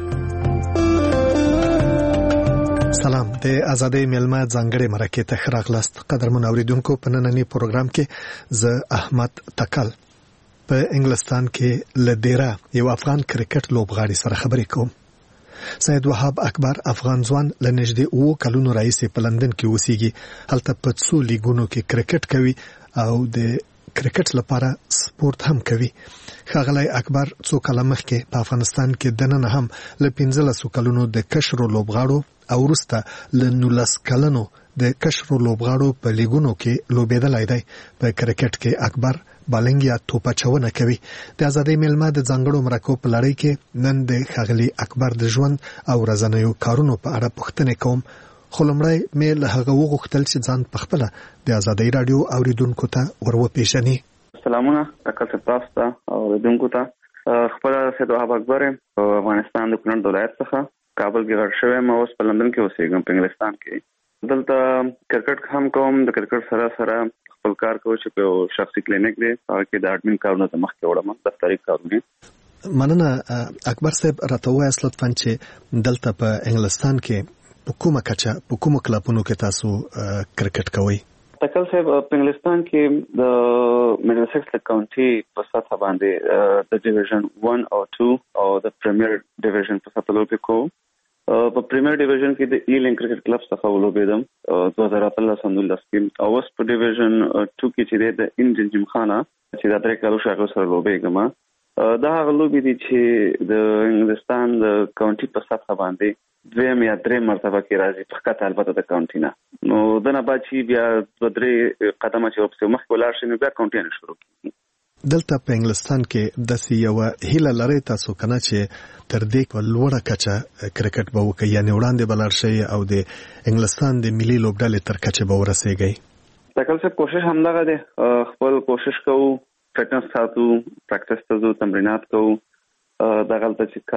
سلام، د آزادی میلمه ځانګړي مرکه ته ښه راغلاست. قدرمن اوریدونکو، په نننی پروګرام کې زه احمد تکل په انګلستان کې لدیرا یو افغان کرکټ لوبغاړي سره خبرې کوم. سید وهاب اکبر افغان ځوان لنږدې 2 کلونو راهیسې په لندن کې اوسېږي. هلته په څو لیګونو کې کرکټ کوي او د کرکټ لپاره سپورت هم کوي. ښاغلی اکبر څو کاله مخکې په افغانستان کې دننه هم له 15 کلونو د کشرو لوبغاړو او وروسته له 19 کلونو د کشرو لوبغاړو په لیګونو کې لوبېدلی دی. په کرکټ کې اکبر بالنګ یا توپچونه کوي. د آزادۍ میلمه د ځانګړو مرکو په لړۍ کې نن د ښاغلي اکبر د ژوند او ورځنیو کارونو په اړه پوښتنې کوم. خو لومړی مې له هغه وغوښتل چې ځان په خپله د آزادۍ راډیو اوریدونکو ته ور وپېژني. سلامونه تکل تاسو ته او اوریدونکو ته. خپل سید وهاب اکبر په افغانستان د کونړ ولایت څخه کابل کې غړ شوی. ما اوس په لندن کې اوسېږم، په انګلستان کې. دلته کرکټ هم کوم. د کرکټ سره سره خپل کار کوم چې په شخصي کلینیک دی، هغه کې د اډمن کارونه ته مخکې وړم، دفتري کارونه. مننه اکبر صاحب. راته وایاست لطفاً چې دلته په انګلستان کې په کومه کچه په کومو کلبونو کې تاسو کرکټ کوئ؟ تکل صاحب په انګلستان کې د میډلسکس کاونټي په سطح باندې د ډیویژن 1 او 2 او د پریمیر ډیویژن په سطح کې کوو. په پریمیر ډیویژن کې د ایلینګ کرکټ کلب څخه ولوبېدم 2013 کې او اوس په ډیویژن 2 کې چې د انجن جمخانه چې د درې کالو شاګرد سره لوبېږم. دا هغه لوبې دي چې د انګلستان د کاونټي په سطح باندې دویم یا درې مرتبه کې راځي په خطه البته د کاونټي نه. نو دنه بعد چې بیا د درې قدمه چې په مخ ولاړ شي نو بیا کاونټي نه شروع کیږي. دلته په انګلستان کې د سیاوه هیله لري تاسو کنه چې تر دې کو لوړه کچه کرکټ به وکړي یعنی وړاندې بلار شي او د انګلستان د ملي لوبډلې تر کچه به ورسیږي. تکل څه کوشش هم دغه ده خپل کوشش کوو فټنس ساتو پریکټس ته ځو تمرینات کوو دغه ته چې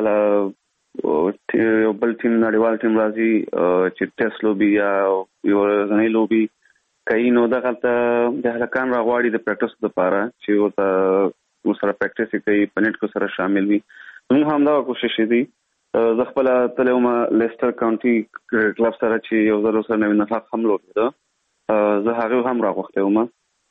کله یو بل ټیم نړیوال ټیم راځي چې ټیسټ لوبي یا یو ځنې لوبي کوي نو دغه ته د هلکان راغواړي د پریکټس لپاره چې ورته سره پریکټس کوي پنيټ کو سره شامل وي. موږ هم دا کوشش دي زه خپل تلوم لیسټر کاونټي کلب سره چې یو ځل سره نوی نفاق هم لوبېده زه هغه هم راغوښته وم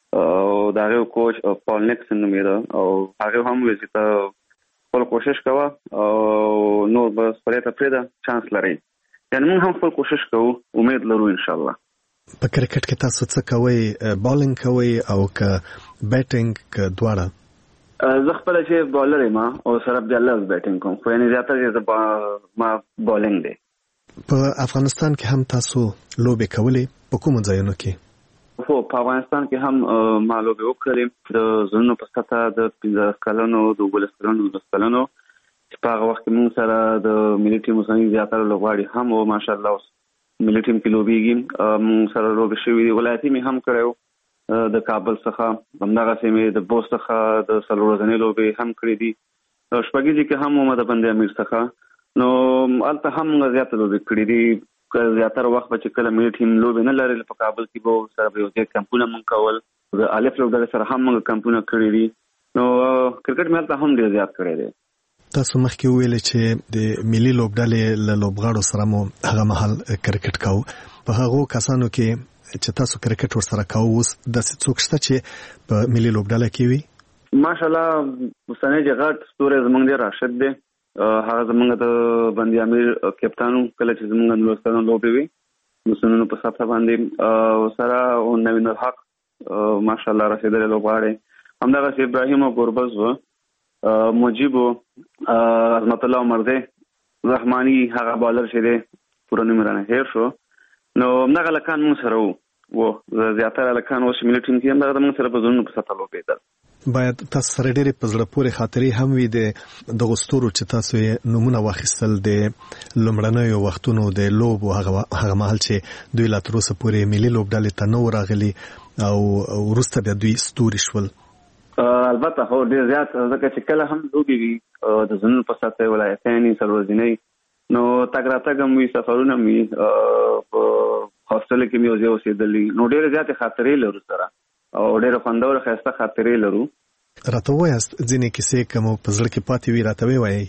او دا یو کوچ پال نیکسن نومېده او هغه هم ویل چې خپل کوشش کوه او نو بس پرې ته پرېده چانس لري یعنی موږ هم خپل کوشش کوو امید لرو ان شاء الله. په کرکټ کې تاسو څه کوئ بالینګ کوئ او که بیټینګ که دواړه؟ زه خپل چې بالر یم او سره بیا لږ بیټینګ کوم خو یعنی زیاتره چې ما بالینګ دی. په افغانستان کې هم تاسو لوبې کولې په کومو ځایونو کې؟ هو په افغانستان کې هم ما لوبې وکړې د زونو په سطح د 15 کلونو د 12 کلونو د کلونو چې په هغه وخت کې موږ سره د ملي ټیم سره زیاتره لوبغاړي هم او ماشاءالله ملي ټیم کې لوبېږي موږ سره لوبې شوې دي ولایتي مې هم کړو د کابل څخه همدغه سیمې د بوست څخه د څلور ورځې لوبې هم کړې دي شپږیزي کې هم د بند امیر څخه نو البته هم زیاته لوبې کړې دي زیاتره وخت به چې کله ملي ټیم لوبې نه لري په کابل کې به سره یو ځای کمپونه مونږ کول د الف لوبډلې سره هم موږ کمپونه کړې دي نو کرکټ مې البته هم ډېر زیات کړی دی. تاسو مخکې ویل چې د ملي لوبډلې له لوبغاړو سره مو هغه مهال کرکټ کاوه په هغو کسانو کې چې تاسو کرکټ ورسره کاوه اوس داسې څوک شته چې په ملي لوبډله کې وي؟ ماشاءالله اوسنی غټ ستوری زموږ دی راشد دی هغه زموږ د بند امیر کپتانو کله چې زموږ د لوستانو لوبې وي مسنونو په سطح باندې سره او نوین الحق ماشاءالله رسیدلې لوبغاړي همدغه ابراهیم او ګوربز و مجيب عظمت الله مرده رحماني هغه بالر شه دي پوره نمرانه هیر شو نو همدغه لکان مون سره وو زیاتره لکان اوس ملي ټیم کې همدغه مون سره په زونو په سطح لوبېدل. باید تاسو سره ډېرې په زړه پورې خاطرې هم وي د غستورو چې تاسو یې نمونه واخیستل د لومړنیو وختونو د لوب او هغه مهال چې دوی لا تر اوسه پورې ملي لوبډلې ته نه راغلي او وروسته بیا دوی ستوري شول. البته هو ډېر زیات ځکه چې کله هم لوبې وي د زونو په سطح ولایتاني څلورځینۍ نو تګ راتګ هم وي سفرونه هم وي په هاسټل کې مې یو ځای اوسېدلي نو ډېرې زیاتې خاطرې لرو سره او ډېر خوندور ښایسته خاطرې لرو. راته ووایاست ځینې کیسې که مو په زړه کې پاتې وي راته ووایئ.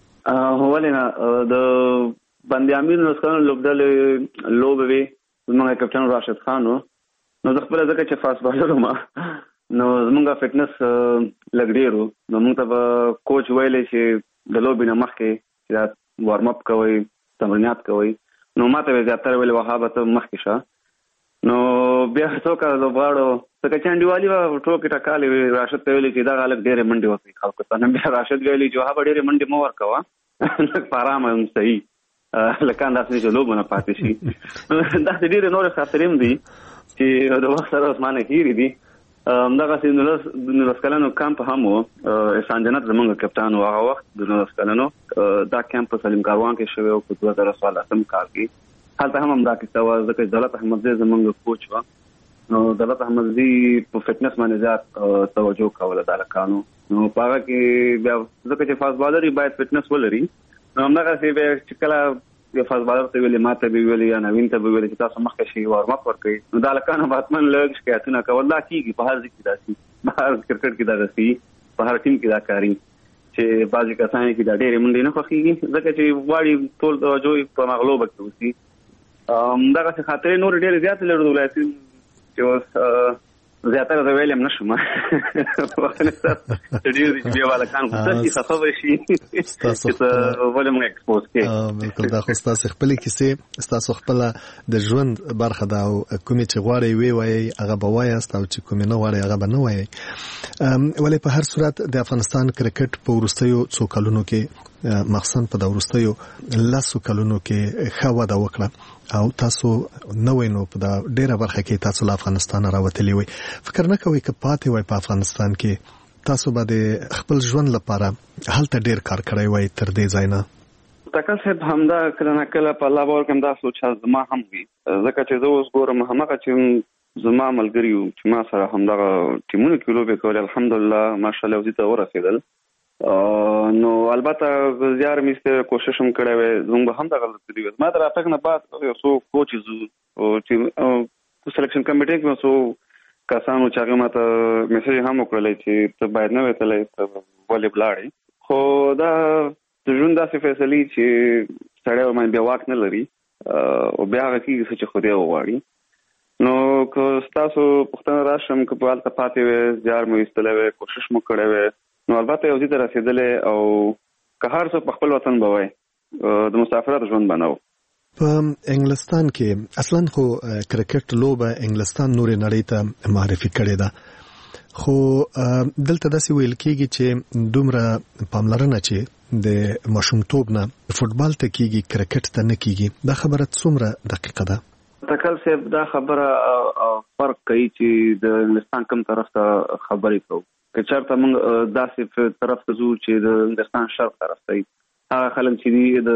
ولې نه د بند امیر نسخانو لوبډلې لوبې وې زموږ کپټن راشد خان و نو زه خپله ځکه چې فاست بالر وم نو زموږ فټنس لږ ډېر و نو موږ ته به کوچ ویلی چې د لوبې نه مخکې چې دا وارم اپ کوئ تمرینات کوئ نو ما ته زیاتره ویلې وهابه ته مخکې شه نو بیا څوک لوبغاړو ځکه چې انډیوالي وه ټوکې ټکالې وې راشد ته ویلې چې دغه هلک ډېرې منډې وکړي خلکو ته نو بیا راشد ویلې چې وهابه ډېرې منډې مه ورکوه لږ په ارامه هم صحیح لکان داسې چې لوبو نه پاتې شي داسې ډېرې نورې خاطرې هم دي چې د وخت سره اوس مانه هېرې دي. همدغسې 19 کلنو کمپ هم و احسان جنت زموږ کپټان و هغه وخت د 19 کلنو دا کمپ په سلیم کاروان کې شوی و په 2014 کال کې هلته هم همدا کیسه وه ځکه چې دولت احمدزی زموږ کوچ وه نو دولت احمدزی په فټنس باندې زیات توجه کوله د هلکانو نو په هغه کې بیا ځکه چې فاست بالر باید فټنس ولري نو همدغسې بیا چې کله یو فاست بالر ته ویلې ما ته به ویلې یا نوین ته به ویلې چې تاسو مخکې شئ وارم اپ ورکوئ نو د هلکانو به حتما لږ شکایتونه کول دا کېږي په هر ځای کې داسې په هر کرکټ کې دغسې وي په هر ټیم کې دا کاري چې بعضې کسان کې دا ډېرې منډې نه خوښېږي ځکه چې غواړي ټول توجه په مغلوبه کې اوسي. دغسې خاطرې نورې ډېرې زیاتې لرو د ولایتي چې اوس زیاتره د ویلم نشم وخت نه ډیر دي بیا والا کان څه خبرې شي چې ولې موږ ایکسپوز کې بالکل دا خو تاسو خپل کیسه تاسو خپل د ژوند برخه دا او کومې چې غواړي وایي هغه به وایي او چې کومې نه غواړي هغه به نه وایي ولې په هر صورت د افغانستان کرکټ په وروستیو څو کلونو کې مخصوصا په د وروستیو لاسو کلونو کې ښه وده وکړه او تاسو نو وینو په دا ډیره برخه کې تاسو له افغانستان راوتلی وي فکر نه کوئ چې پاتې وای په افغانستان کې تاسو به خپل ژوند لپاره هلته ډیر کار کړی وای تر دې ځای نه تکل صاحب همدا کله نه کله په الله باور کوم دا سوچ زما هم وي ځکه چې زه اوس ګورم هغه چې زما ملګری یو چې ما سره همدا ټیمونه کې لوبې کولې الحمدلله ماشاءالله وزي ته ورسېدل نو البته زیار میسته کوشش هم کړی وای زموږ هم دا غلطي دي ما تر افغان نه بعد یو څو کوچز او چې سلیکشن کمیټې کې څو کسانو چې هغه ماته میسج هم وکړل چې ته باید نه وتلې ته ولې بلاړې خو دا د ژوند داسې فیصلې چې سړی باندې بیا واک نه لري او بیا هغه کېږي چې خو دې وغواړي نو که تاسو پښتنه راشم که په حالت پاتې وي زیار مو ایستلی وي کوشش مو کړی وي نو البته یو ځای ته رسېدلې او که هر څه په خپل وطن به وای د مسافرت ژوند به نه و په انګلستان کې اصلا خو کرکټ لوبه انګلستان نورې نړۍ ته معرفي کړې ده خو دلته داسې ویل کېږي چې دومره پاملرنه چې د ماشومتوب نه فوټبال ته کېږي کرکټ ته نه کېږي دا خبره څومره دقیقه ده تکل صاحب دا خبره فرق کوي چې د انګلستان کوم طرف ته خبرې کوو که چېرته موږ داسې طرف ته ځو چې د انګلستان شرق طرف ته هغه خلک چې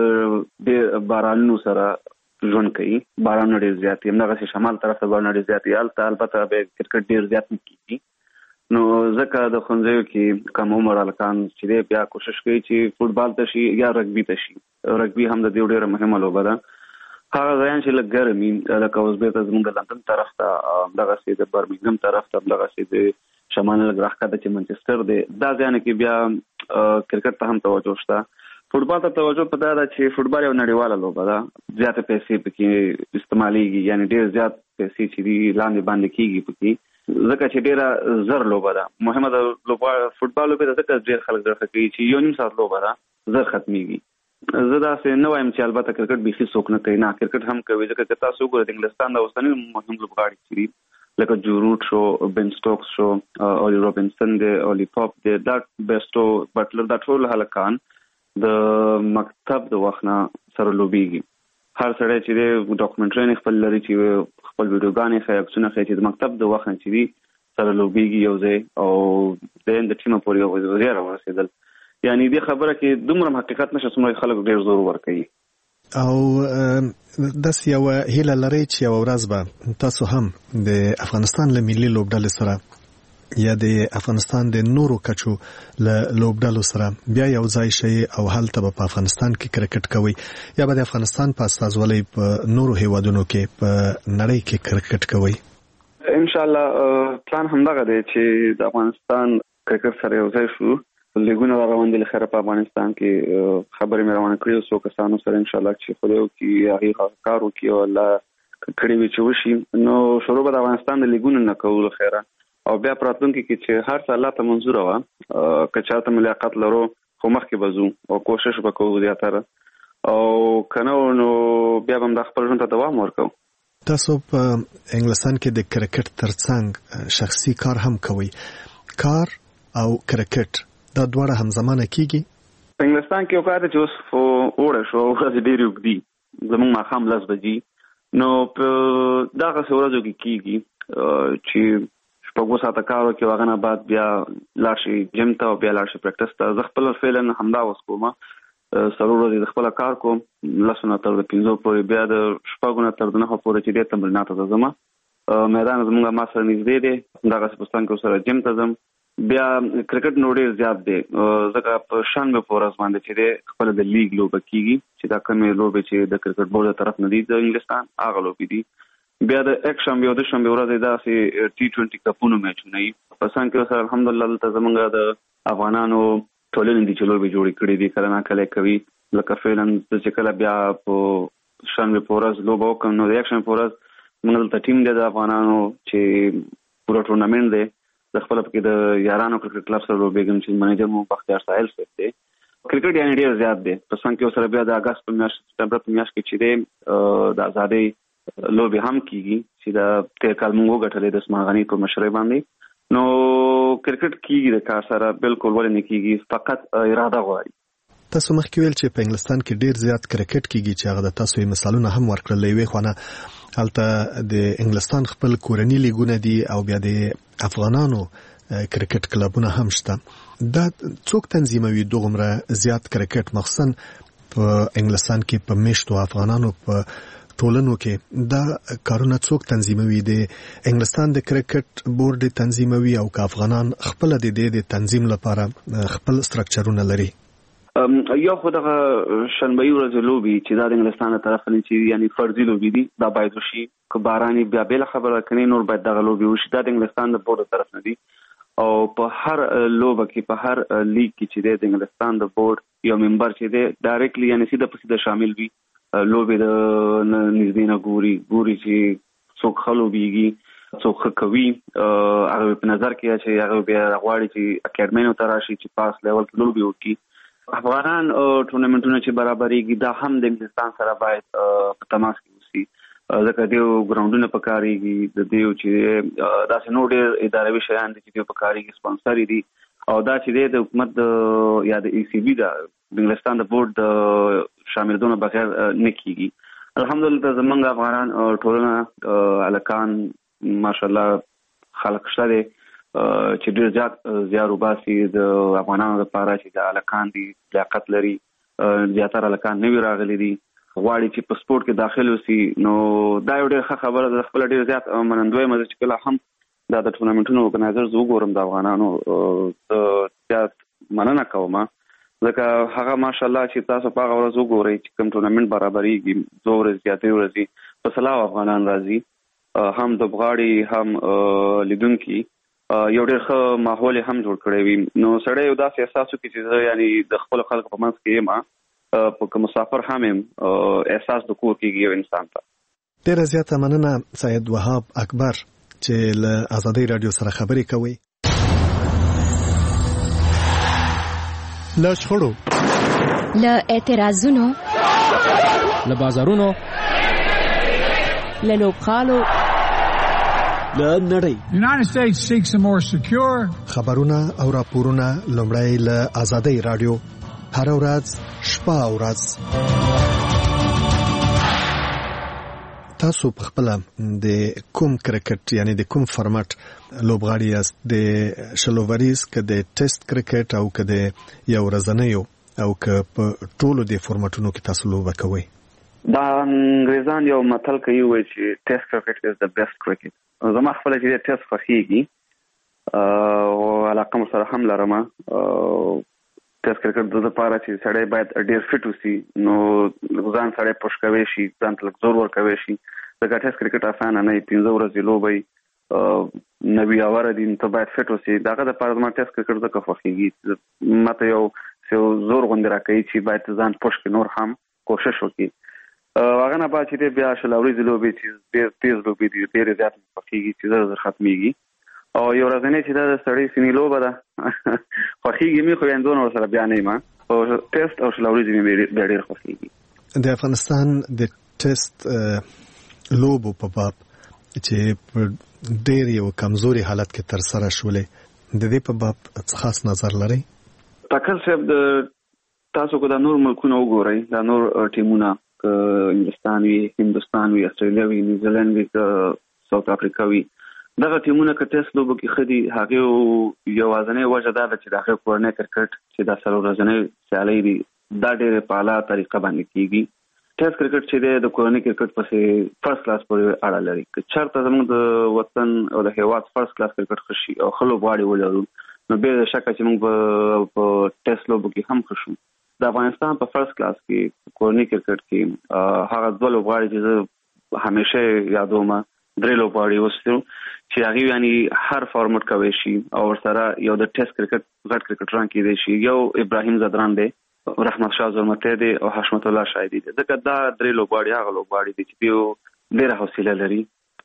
دي د بارانونو سره ژوند کوي بارانونه ډېر زیات دي همدغسې شمال طرف ته بارانونه ډېر زیات دي هلته البته به کرکټ ډېر زیات نه کېږي نو ځکه د ښوونځیو کې کم عمر هلکان چې دی بیا کوشش کوي چې فوټبال ته شي یا رګبي ته شي رګبي هم د دې ډېره مهمه لوبه ده هغه ځایان چې لږ ګرم وي لکه اوس بېرته زموږ د لندن طرف ته همدغسې د برمنګهم طرف ته همدغسې د شمال لږ راښکته چې منچسټر دی دا ځایانو کې بیا کرکټ ته هم توجه شته فوټبال ته توجه په دا ده چې فوټبال یو نړیواله لوبه ده زیاته پیسې پکې استعمالیږي یعنی ډېر زیات پیسې چې دي لاندې باندې کېږي پکې ځکه چې ډېره زر لوبه ده مهمه ده فوټبال لوبې ته ځکه ډېر خلک درخه کوي چې یو نیم ساعت لوبه ده زر ختمېږي زه داسې نه وایم چې البته کرکټ بیخي څوک نه کوي نه کرکټ هم کوي ځکه که تاسو وګورئ د انګلستان د اوسني مهم لوبغاړي چې دي لکه جو روټ شو بن سټوکس شو اولی روبنسن دی اولی پاپ دی دا بیسټو بټلر دا ټول هلکان د مکتب د وخت نه سره لوبېږي هر سړی چې دی ډاکومنټري خپل لري چې خپل ویډیوګانې ښایي عکسونه ښایي چې د مکتب د وخت نه چې دي سره لوبېږي یو ځای او د ټیمه پورې یو ځای راورسېدل یعنی دې خبره کې دومره حقیقت نشه څومره خلک ډېر زور ورکوي او داسې یو هیله لرئ چې یو ورځ به تاسو هم د افغانستان له ملي لوبډلې سره یا د افغانستان د نورو کچو له لوبډلو سره بیا یو ځای شئ او هلته به په افغانستان کې کرکټ کوئ یا به د افغانستان په استازولۍ په نورو هیوادونو کې په نړۍ کې کرکټ کوئ ان شاء الله پلان همدغه دی چې د افغانستان کرکټ سره یو ځای شو لیګونه روان دي لخر په افغانستان کې خبرې مې روانه کړې څو کسانو سره ان شاء الله چې خو یو هغه کار وکړي او الله کړي وي چې وشي نو شروع به د افغانستان د لیګونو نه کوو خیره او بیا پراتونکو کې چې هر څه الله ته منظور و که چاته ملاقات لرو خو مخکې بزو او کوشش وکړو زیاتره او کنه نو بیا هم د خپل ژوند ته دوام ورکو تاسو په انګلستان کې د کرکټ ترڅنګ شخصي کار هم کوي کار او کرکټ دا دواړه همزمانه کیږي په انګلستان کې وکړه چې اوس وړه شو ورځ ډېر وګدي زموږ ماښام 10 بجې نو په دغه ورځو کې کیږي چې شپږ ساعته کار وکړي هغه نه بعد بیا لاړ شي جیم ته او بیا لاړ شي پریکټس ته زه خپل فعلا همدا اوس کوم څلور ورځې خپل کار کوم لسونه تر 15 پورې بیا د شپږ نه تر 9 پورې چې د تمرینات ته ځم میدان زموږ ما سره نږدې دی دغه سپستان کې سره جیم ته ځم بیا کرکټ نو ډېر زیات دی ځکه په شنبه په ورځ باندې چې دی خپل د لیګ لوبه کیږي چې دا کومې لوبې چې د کرکټ بورډ طرف نه دي د انګلستان هغه لوبې دي بیا د یک شنبه او د شنبه ورځ داسې T20 کپونو میچونه وي په څنګه کې سره الحمدلله ته زمونږ د افغانانو ټولنې دي چې لوبې جوړې کړې دي کله نه کله کوي لکه فعلا چې کله بیا په شنبه په ورځ لوبه وکړم نو د یک شنبه په ورځ موږ ته ټیم دی د افغانانو چې پوره ټورنمنت دی. د خپل کې د یارانو کرکټ کلب سره لوبېږم چې منیجر مو بختیار ساحل صاحب دی. کرکټ یعنی ډېر زیات دی. په څنګ کې سره بیا د اگست په میاشت سپتمبر په میاشت کې چې دی د ازادۍ لوبې هم کیږي چې د تیر کال موږ وګټلې د عثمان غني په مشرۍ باندې. نو کرکټ کیږي د کار سره بالکل ولې نه کیږي، فقط اراده غواړي. تاسو مخکې ویل چې په انګلستان کې ډیر زیات کرکټ کیږي چې هغه د تاسو مثالونه هم ورکړل. وی خو نه هلته د انګلستان خپل کورنی لیګونه دي او بیا د افغانانو کرکټ کلبونه هم شته. دا څوک تنظیموي دومره زیات کرکټ مخصوصا په انګلستان کې په میشتو افغانانو په ټولنو کې دا کارونه څوک تنظیموي؟ د انګلستان د کرکټ بورډ تنظیموي او که افغانان خپل د دې تنظیم لپاره خپل سټرکچرونه لري؟ یو خو دغه شنبهي ورځې لوبي چې دا د انګلستان طرف نه چې یعنی فرضي لوبي دي دا باید وشي. که باراني بیا بل خبره کني نور باید دغه لوبي وشي. دا د انګلستان د بورډ طرف نه دي او په هر لوبه کې په هر لیګ کې چې د انګلستان د بورډ یو ممبر چې دی ډایرکټلی یعنی سیده په سیده شامل وي. لوبې د نږدې نه ګوري چې څوک خلوبيږي څوک کوي هغه په نظر کې چې هغه بیا غواړي چې اکیډمینو ته راشي چې پاس لیول کې لوبي وکړي. افغانان ټورنمنټونه چې برابرېږي دا هم د انګلستان سره باید په تماس کې وسی. ځکه دیو ګراوندونه پکاريږي د دیو چې داسې نور ډېر اداري شیان دي چې دیو پکاريږي سپانسر دي او دا چې د حکومت یا د ای سی بی د انګلستان د بورډ شاملونه بغیر نه کیږي. الحمدلله زمونږ افغانان ټولنه الکان ماشاءالله خلق شته دي چې ډېر زیات زیار وباسي د افغانانو لپاره چې د الکان دي لیاقت لري. زیاتره الکان نوی راغلي دي غواړي چې په سپورت کې داخل وسی. نو دا یو ډېر ښه خبره ده. خپل ډېر زیات منندوی مزه چې کله هم دا د ټورنمنټونو اورګنایزر زه وګورم د افغانانو زیات مننه کوم ځکه هغه ماشاءالله چې تاسو په هغه ورځ وګورئ چې کوم ټورنمنټ برابرېږي زه ورځ زیاتې ورځي په سلاو افغانان راځي هم د بغاړي هم لیدونکي یو ډېر ښه ماحول هم جوړ کړی وي. نو سړی یو داسې احساس وکړي چې زه یعنی د خپل خلکو په منځ کې یم په مسافر هم یم احساس د کور کېږي یو انسان ته. ډېره زیاته مننه سید وهاب اکبر چې له آزادۍ رادیو سره خبرې کوي. له شخړو، له اعتراضونو، له بازارونو، له لوبغالو، له نړۍ. United States seeks a more secure. خبرونه او راپورونه لومړی له آزادۍ رادیو هر ورځ شپه او ورځ. تاسو په خپل د کوم کرکټ یعنی د کوم فارمټ لوبغاړي یاست؟ د شلووریز که د ټیسټ کرکټ او که د یو ورځنیو او که په ټولو د فارمټونو کې تاسو لوبه کوئ؟ دا انګریزان یو متل کوي وایي چې ټیسټ کرکټ از د بیسټ کرکټ. زما خپل چې ټیسټ خوښیږي او علاقه مو سره هم لرم. ټیسټ کرکټ د لپاره چې سړی باید ډېر فټ وسی نو ځان سړی پوش کوي شي ځان ته زور ور کوي شي. ځکه ټیسټ کرکټ اسانه نه 15 ورځې لوبي 90 اور دي ته باید فټ وسی. داغه د لپاره ما ټیسټ کرکټ د خوښیږي. ماته یو زور غونډه راکړي چې باید ځان پوش کې نور هم کوشش وکړي. هغه نه بعد چې بیا شلوري لوبي چې ډېر تیز لوبي دي ډېر زیات خوښیږي چې زر ختميږي او یو ورځنی چې دا سړی سینې لوبه ده خوښیږي می خو اندونه سره بیا نه ما او ټیسټ او شلوري می ډېر خوښیږي. د افغانستان د ټیسټ لوبو په باب چې ډېر یو کمزوري حالت کې تر سره شولې د دې په باب خاص نظر لري؟ تکل صاحب د تاسو کو د نور ملکونو وګورئ د نور ټیمونه انګلستان وي هندستان وي استرالیا وي نیوزیلند وي ساوث افریقا وي دغه ټیمونه که ټیسټ لوبو کې خدي هغه یو ځنې وجه دا چې دغه کورنۍ کرکټ چې د سره ورځنۍ سیالي دي دا ډېر په اعلی طریقه باندې کیږي. ټیسټ کرکټ چې د کورنۍ کرکټ پسې فرست کلاس پورې اړه لري. که چېرته زموږ د وطن او د هیواد فرست کلاس کرکټ خوشي او خلک غواړي ولرو نو به شک چې موږ په ټیسټ لوبو کې هم خوشو. د افغانستان په فرست کلاس کې کورنۍ کرکټ کې هغه ډول غواړي چې همیشه یادوم درې لوبغاړي وستو چې هغه یعنی هر فارمټ کوي شي او سره یو د ټیسټ کرکټ غټ کرکټران کې دی شي. یو ابراهیم زدران دی، رحمت شاه زرمته دی او حشمت الله شایدی دی. ځکه دا درې لوبغاړي هغه لوبغاړي دي چې ډېر حوصله لري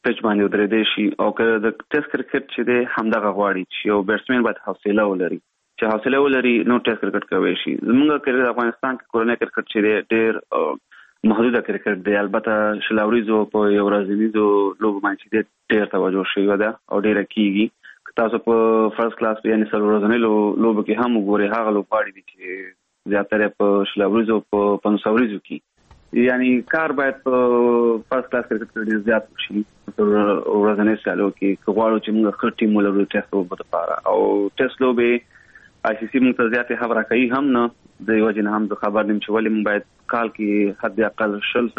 پچ باندې ودرېدې شي او که د ټیسټ کرکټ چې دی همدغه غواړي چې یو بیټسمین باید حوصله ولري چې حوصله ولري نو ټیسټ کرکټ کوي شي. زموږ کرکټ افغانستان کې کورنۍ کرکټ چې دی ډېر محدوده کرکټ دی. البته شلاوریزو په یو ورځنیزو لوبو باندې چې دی ډېر توجه شوی ده او ډېره کېږي. تاسو په فرست کلاس یعنی څلور ورځنۍ لوبو کې هم وګورئ هغه لوبغاړي دي چې زیاتره په شلاوریزو په پنځوریزو کې یعنی کار باید په فرست کلاس کرکټ کې ډېر زیات وشي. ورځنۍ سیالو کې غواړو چې موږ ښه ټیم ولرو ټیسټ لوبو لپاره او ټیسټ لوبې ICC موږ ته زیاتې خبره کوي هم نه د یو وجې نه هم زه خبر نیم چې ولې موږ باید کال کې حد اقل شل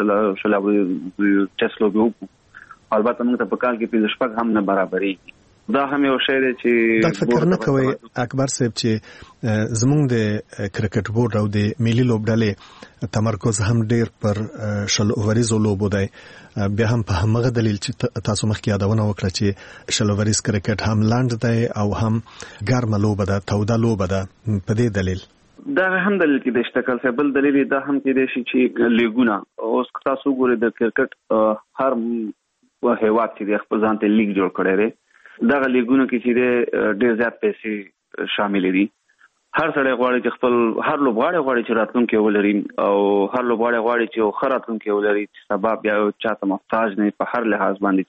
ټیسټ لوبې وکړو. البته موږ ته په کال کې 5 هم نه برابرېږي. دا هم یو شی دی چې دا فکر نه کوي اکبر صاحب چې زموږ د کرکټ بورډ او د ملي لوبډلې تمرکز هم ډیر پر شل اووریزو لوبو دی. بیا هم په همغه دلیل چې تاسو مخکې یادونه وکړه چې شل اووریز کرکټ هم لاند دی او هم ګرمه لوبه ده توده لوبه ده. په دې دلیل دا هم دلیل کې د اشتکل څخه بل دلیل دا هم کې دی چې لیګونه اوس تاسو ګورئ د کرکټ هر هیواد چې خپل ځان ته لیګ جوړ کړی دی. دغه لیګونو کې چې ډېر زیات پیسې شامل دي. هر سړی غواړي چې خپل هر لوبغاړی غواړي چې راتلونکی ولري او هر لوبغاړی غواړي چې یو ښه راتلونکی ولري چې سبا بیا چاته محتاج نه په هر لحاظ باندې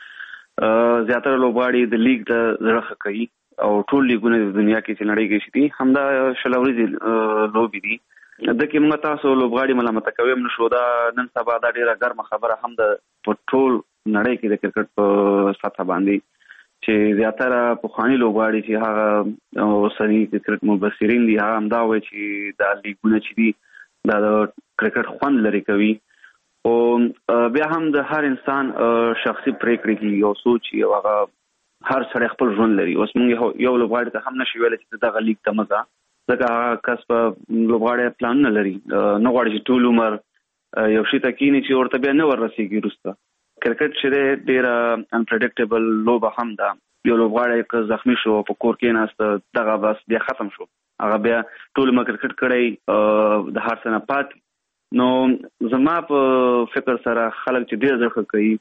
چې زیاتره لوبغاړي د لیګ ته زړه ښه کوي او ټول لیګونه د دنیا کې چې نړۍ کې شي دي همدا شلوريزي لوبې دي. دغه موږ تاسو لوبغاړي ملامت کوي هم نشو. دا نن سبا دا ډیره ګرمه خبره هم د ټول نړۍ کې د کرکټ په سطح باندې چې زیاتره پخوانی لوبغاړي چې هغه اوسني کرکټ مبصرین دي هغه هم دا وایي چې دا لیګونه چې دي دا د کرکټ خوند لري کوي. او بیا هم د هر انسان شخصي پریکړې کې یو سوچ یو هغه هر سړی خپل ژوند لري. اوس موږ یو لوبغاړي ته هم نشو ویل چې دغه لیګ ته مزه ځکه کس په لوبغاړي پلان نه لري نه غواړي چې ټول عمر یو شي ته کینی چې ورته بیا نه ورسیږي وروسته. کرکټ چې ډېر انپریډکټیبل لوبه هم ده. یو لوبغاړی که زخمی شو په کور کې ناست دغه بس بیا ختم شو هغه بیا ټول ما کرکټ کړی د هر څه نه پاتې. نو زما په فکر سره خلک چې ډېر ځکه کوي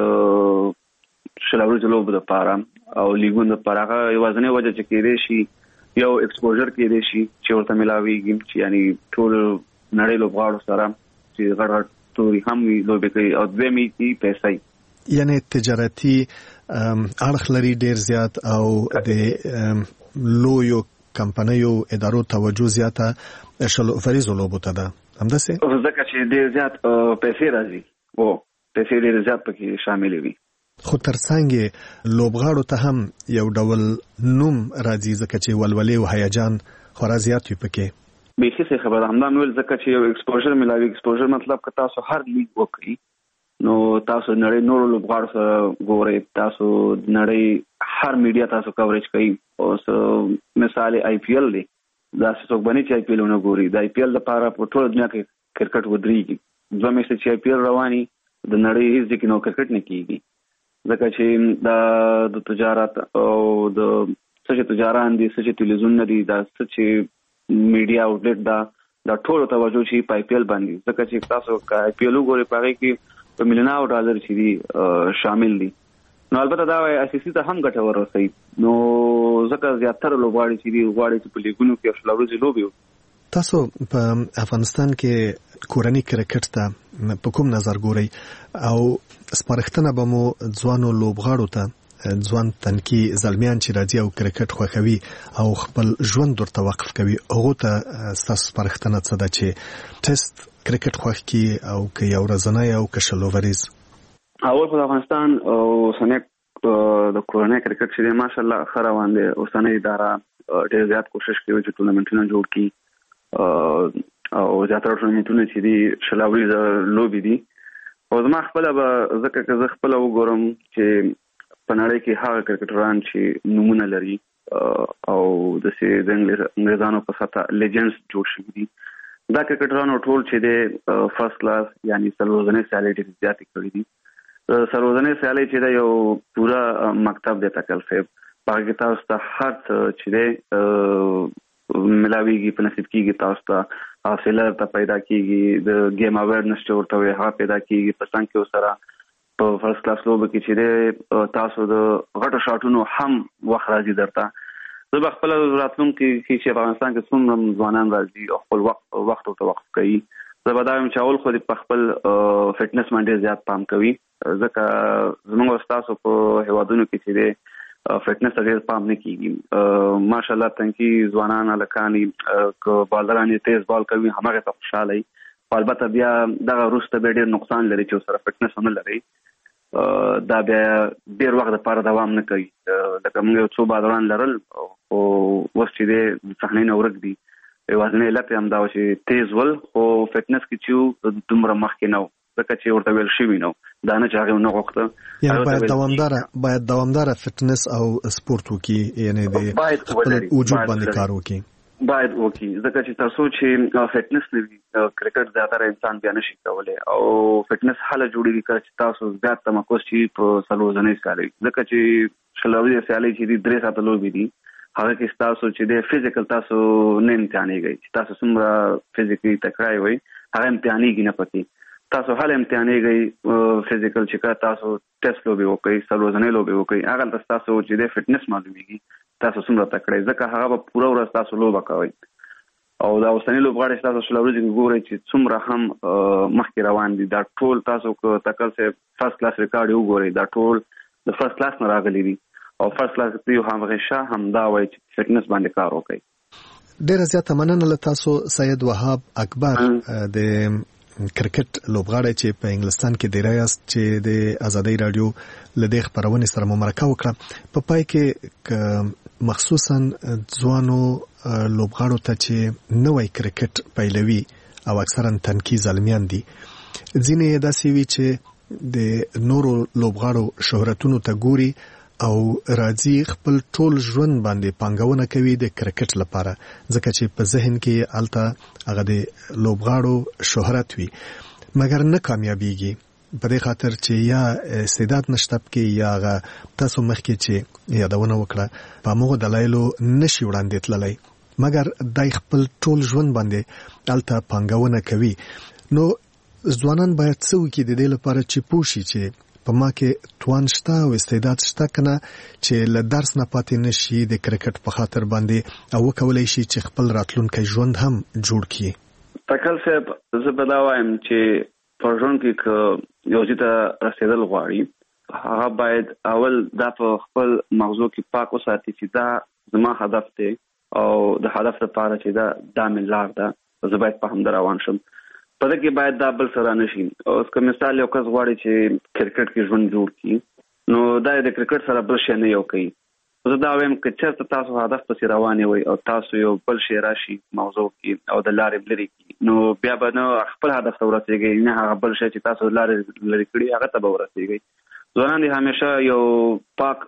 د شلاوري لوبو لپاره او لیګونو لپاره هغه یوازینی وجه چې کېدای شي یو ایکسپوژر کېدای شي چې ورته ملاويږي چې یعنی ټول نړۍ لوبغاړو سره چې غړ توري هم لوبې کوي او دویمې کې پیسې یعنی تجارتي اړخ لري ډیر زیات او د لویو کمپنیو ادارو توجه زیاته شل اووریزو لوبو ته ده همداسې ځکه چې ډیر زیات پیسې راځي او پیسې ډیر زیات پکې شامل وي. خو ترڅنګ لوبغاړو ته هم یو ډول نوم راځي ځکه چې ولولې او هیجان خورا زیات وي پکې. بیخي څه خبره همدا مې ول ځکه چې یو ایکسپوژر ملاوي. ایکسپوژر مطلب که تاسو هر لیګ وکړي نو تاسو نړۍ نورو لوبغاړو سره ګورئ. تاسو نړۍ هر میډیا تاسو کوریج کوي. اوس مثال IPL دی دا څوک باندې چې IPL ونه ګوري د IPL لپاره په ټول دنیا کې کرکټ ودرېږي. دوه میاشتې چې IPL رواني د نړۍ هیڅ ځکه نو کرکټ نه کیږي ځکه چې د تجارت او د څه تجاران دي څه تلویزیون نه دي دا څه میډیا آوټلټ دا ټول توجه شي په IPL باندې ځکه چې تاسو IPL وګورئ پاره کې په ملیونو ډالر چې دي شامل دي. نو البته دا ICC ته هم ګټور رسي. نو ځکه زیاتره لوبغاړي چې دي غواړي چې په لیګونو کې شلوريزي لوبي. تاسو په افغانستان کې کورنۍ کرکټ ته په کوم نظر ګورئ او سپارښتنه به مو ځوانو لوبغاړو ته ځوان تنکي زلمیان چې راځي او کرکټ خوښوي او خپل ژوند ورته وقف کوي هغه ته تاسو سپارښتنه څه ده چې ټیسټ کرکټ خوښ کی او که یو ورځنی او که شل اووریز؟ اول په افغانستان او سنک د کورنۍ کرکټ چې ماشاءالله ښه روان دی. اوسنۍ اداره ډېر زیات کوشش کوي چې ټورنمنټونه جوړ کړي او زیاتره ټورنمنټونه چې دي شل اووریز لوبې دي. او زما خپل به ځکه که زه خپل وګورم چې په نړۍ کې هغه کرکټران چې نمونه لري او د انګریزانو په ساته لیجنډز جوړ شوي دي دا کرکټرانو ټول چې د فرست کلاس یعنی سرورځنۍ سیالۍ ډېرې زیاتې کړې دي. سرورځنۍ سیالۍ چې دا یو پوره مکتب دی تکل صاحب په هغه کې تاسو ته هر څه چې دی ملاویږي په نصیب کېږي. تاسو ته حاصله ته پیدا کېږي د ګیم اویرنس چې ورته وایي هغه پیدا کېږي. په څنګ کې سره په فرست کلاس لوبه کې چې تاسو د غټو شاټونو هم وخت راځي درته. زه به خپل راتلونکي کې چې افغانستان کې څومره ځوانان راځي او خپل وخت او توقف کوي، زه به دا وایم چې اول خو د خپل فټنس باندې زیات پام کوي، ځکه زموږ استادو په هیوادونو کې چې د فټنس ته ډېر پام نه کیږي. ماشاءالله تنکي ځوانان هلکان که بالران تیز بال کوي هماغه ته خوشاله وي، البته بیا دغه وروسته به ډېر نقصان لري چې سره فټنس هم لري، دا بیا ډېر وخت لپاره دوام نه کوي. لکه موږ یو څو بالران لرل او اوس چې د صحنې نه ورک دي، یوازینی علت یې همدا و چې تیز ول، خو فټنس کې چې دومره مخکې نه و، ځکه چې ورته ویل شوي نه و، دا نه چې هغې ونه غوښته. یعنې باید دوامداره فټنس او سپورت وکړي، یعنې د خپل وجود باندې کار وکړي. باید وکړي، ځکه چې تر څو چې فټنس نه وي کرکټ زیاتره انسان بیا نشي کولی، او فټنس هله جوړېږي کله چې تاسو زیات تمرکز شي په څلور ځنۍ سیالۍ، ځکه چې شلوري سیالۍ چې دي 3 ساعته لوبې دي، هغه کې تاسو چې د فزیکل تاسو نه امتحانېږئ، چې تاسو څومره فزیکلي تکړه وئ هغه امتحانېږي نه پکې، تاسو هله امتحانېږئ فزیکل چې کله تاسو ټیسټ لوبې وکړئ، څلور ځنۍ لوبې وکړئ، هغه تاسو چې د فټنس معلومیږي تاسو څومره تکړه، ځکه هغه به پوره ورځ تاسو لوبه کوئ. او دا اوسنۍ لوبغاړي چې تاسو شل ورځې ګورئ چې څومره هم مخکې روان دي، دا ټول تاسو که تکل سه فرست کلاس ریکارډ وګورئ، دا ټول د فرست کلاس نه راغلي دي، او فرست کلاس یو هغه هم دا وایي چې فټنس باندې کار وکړئ. ډېره زیاته مننه له تاسو سید وهاب اکبر د کرکټ لوبغاړی چې په انګلستان کې ډیری یاست، چې د ازادۍ رادیو له دې خپرونې سره مو مرکه وکړه. په پای کې مخصوصا ځوانو لوبغاړو ته چې نوی کرکټ پیلوي او اکثرا تنکي زلمیان دي، ځینې یې داسې وي چې د نورو لوبغاړو شهرتونو ته ګوري او راځي خپل ټول ژوند باندې پانګونه کوي د کرکټ لپاره، ځکه چې په ذهن کې هلته هغه د لوبغاړو شهرت وي، مګر نه کامیابیږي په دې خاطر چې یا استعداد نشته پکې، یا هغه تاسو مخکې چې یادونه وکړه په همغو دلایلو نشي وړاندې تللی، مګر دای خپل ټول ژوند باندې هلته پانګونه کوي. نو ځوانان باید څه وکړي د دې لپاره چې پوه شي چې په ما کې توان شته او استعداد شته، کنه چې له درس نه پاتې نشي د کرکټ په خاطر باندې، او وکولای شي چې خپل راتلونکی ژوند هم جوړ کړي. تکل صاحب زه به دا وایم چې په ژوند کې که یو ځای ته رسېدل غواړي، هغه باید اول دا په خپل مغزو کې پاک وساتي چې دا زما هدف دی، او د هدف لپاره چې دا مې لار ده، زه باید په همدا روان شم. په دې کې باید دا بل سره نشي. اوس که مثال یو کس غواړي چې کرکټ کې ژوند جوړ کړي، نو دا د کرکټ سره بل شی نه یو کوي. زه دا وایم که چېرته تاسو هدف پسې روانې وئ او تاسو یو بل شی راشي موضوع کې او د لارې لرې کړي، نو بیا به نه خپل هدف ته ورسېږئ، نه هغه بل شی چې تاسو لارې لرې کړي هغه ته به ورسېږئ. ځوانان دې همیشه یو پاک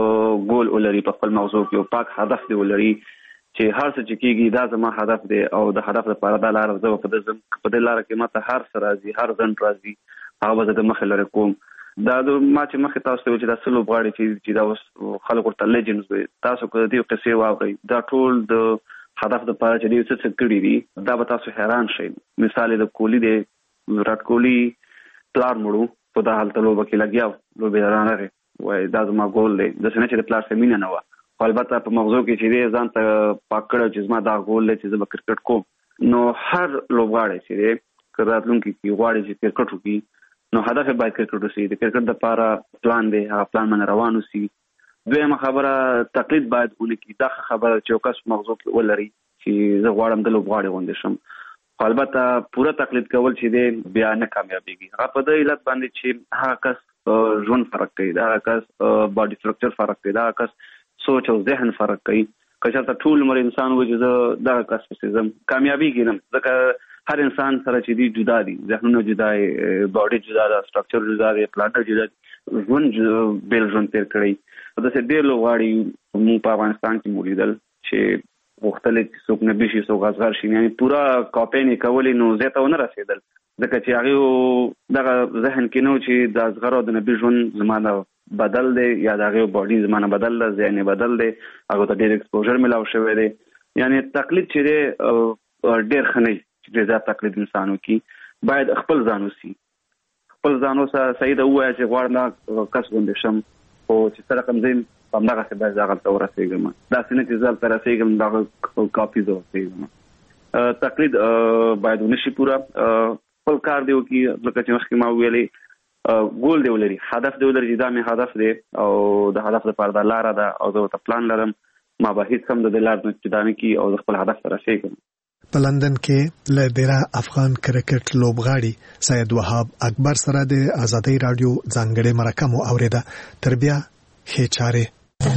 ګول ولري په خپل موضوع کې، یو پاک هدف دې ولري چې هر څه چې کېږي دا زما هدف دی، او د هدف لپاره دا لاره زه په دې لاره کې ماته هر څه راځي، هر ځنډ راځي، هغه به زه د مخې لرې کوم. دا ما چې مخکې تاسو ته ویل چې دا څه لوبغاړي چې دا اوس خلک ورته لیجنډز وایي، تاسو که د دې قصې واورئ، دا ټول د هدف لپاره چې دوی څه کړي دي، دا به تاسو حیران شئ. مثال د کوهلي دی، وراټ کوهلي پلار مړو په دا هلته لوبه کې لګیا و، لوبې رانغی، وایي دا زما ګول دی، داسې نه چې د پلار سره مینه نه وه، خو البته په مغزو کې چې دی ځان ته پاک کړی چې زما دا ګول دی چې زه به کرکټ کوم. نو هر لوبغاړی چې دی که راتلونکي کې غواړي چې کرکټ وکړي، نو هدف یې باید کرکټ وسي، د کرکټ دپاره پلان دی، هغه پلان باندې روان وسي. دویمه خبره تقلید باید ونه کړي، دا خبره چې یو کس مغزو کې ولري چې زه غواړم د لوبغاړي غوندې شم، خو البته پوره تقلید کول چې دی بیا نه کامیابېږي. هغه په دې علت باندې چې هغه کس ژوند فرق کوي، دا هغه کس باډي سټرکچر فرق کوي، دا هغه کس سوچ او ذهن فرق کوي. که چېرته ټول عمر انسان وایي چې زه دغه کس پسې ځم، کامیابېږي نه، ځکه هر انسان سره چې دي جدا دي، ذهنونه جدا دي، باډي جدا ده، سټرکچر جدا دی، پلانټر جدا دی، ژوند بېل ژوند تېر کړی. داسې ډېر لوبغاړي موږ په افغانستان کې ولیدل چې غوښتل چې څوک نبي شي، څوک اصغر شي، یعنې پوره کاپۍ یې کولې، نو ځای ته ونه رسېدل، ځکه چې هغې دغه ذهن کې نه و چې د اصغر او د نبي ژوند زما نه بدل دی، یا د هغې باډي زما نه بدل ده، ذهن یې بدل دی، هغو ته ډېر ایکسپوژر میلاو شوی دی. یعنې تقلید چې دی ډېر ښه نه وي چې ډېر زیات تقلید انسان وکړي، باید خپل ځان وسي، خپل ځان اوسه صحیح ده ووایه چې غواړم کس غوندې شم خو چې څه رقم ځم په همدغسې باید زه هغلته ورسېږم داسې نه چې زه هلته رسېږم دغه کافي زه ورسېږم تقلید باید ونه شي پوره خپل کار دی وکړي لکه چې مخکې ما ویلې ګول دی ولري هدف دی ولري چې دا مې هدف دی او د هدف لپاره دا لاره ده او زه ورته پلان لرم ما به هیڅ هم د دې لار نه چې دا نه کړي او د خپل هدف ته رسېږم. په لندن کې له ډیره افغان کرکټ لوبغاړي سید وهاب اکبر سره د ازادۍ رادیو ځانګړې مرکه مو اوریده. تر بیا ښې چارې.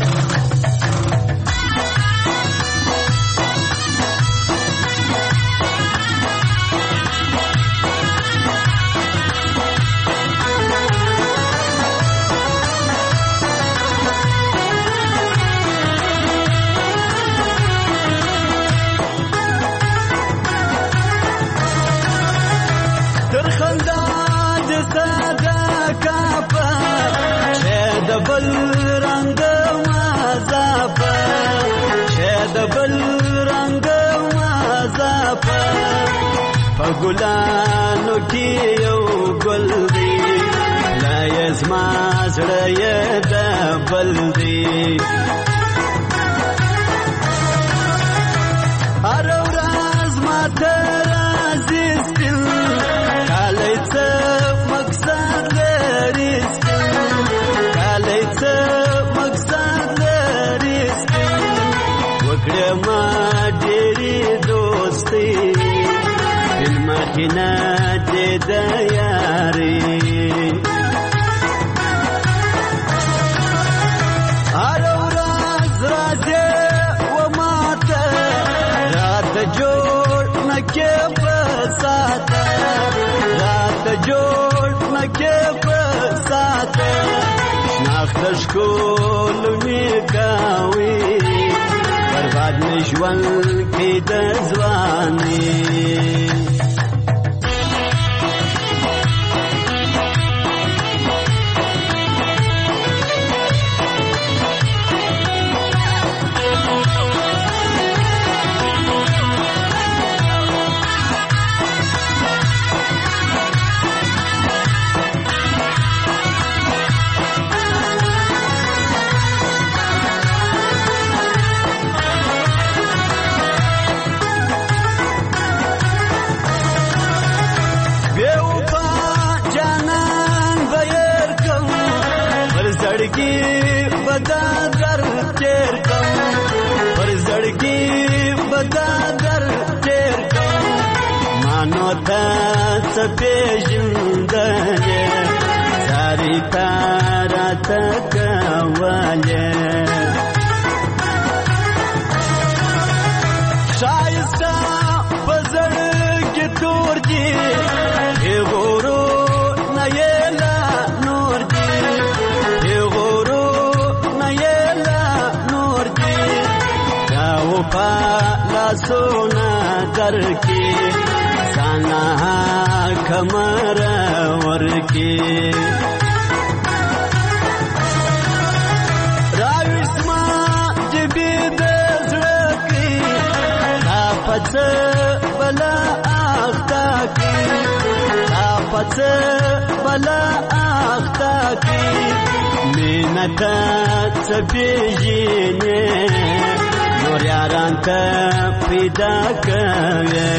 ګلانو کې یو ګل دی لا یزما زړه یې د بل دی هر ورځ ماته راځي سپین کالی څه مقصد لري سپین کالی څه مقصد لري سپین وکړه ما ډېرې دوستي مخینه دې د یاري هر ورځ راځي و ماته راته جوړ نه کې په ساته راته جوړ نه کې په ساته شناخته ښکول مې کوي برباد مې ژوند کې د ځواني پیژندنه ساری تارا تکواله شایسته پزړ کې تور دی غورو نه یلا نور دی غورو نه یلا نور دی دا و پالا سونا درکې سانا کمر ورکی راویسما جبی دزرکی تاپت بلا آختا کی تاپت بلا آختا کی مینتا تپیجینه نور یاران تا پیدا کوئے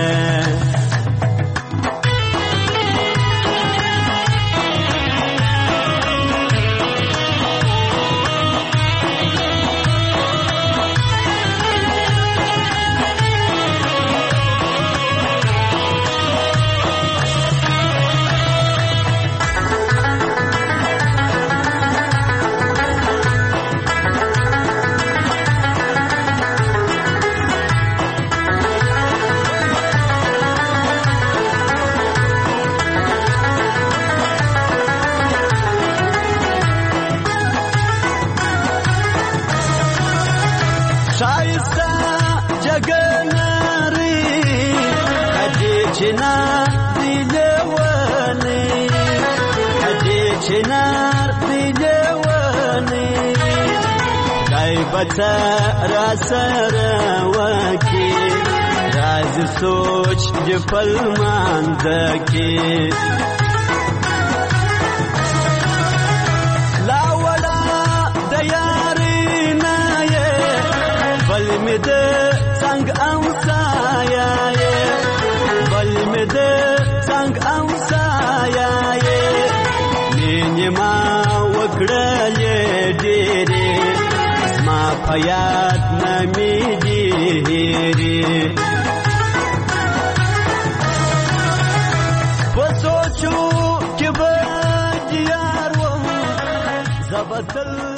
را سره وکی راز سوچ د پلمان دکی مې د څنګ او سایه بل مې د څنګ او سایه مینې ما وکړلې ډېرې زما په یاد نه مې دي هېرې په سوچو کې به دیار وم زه به تل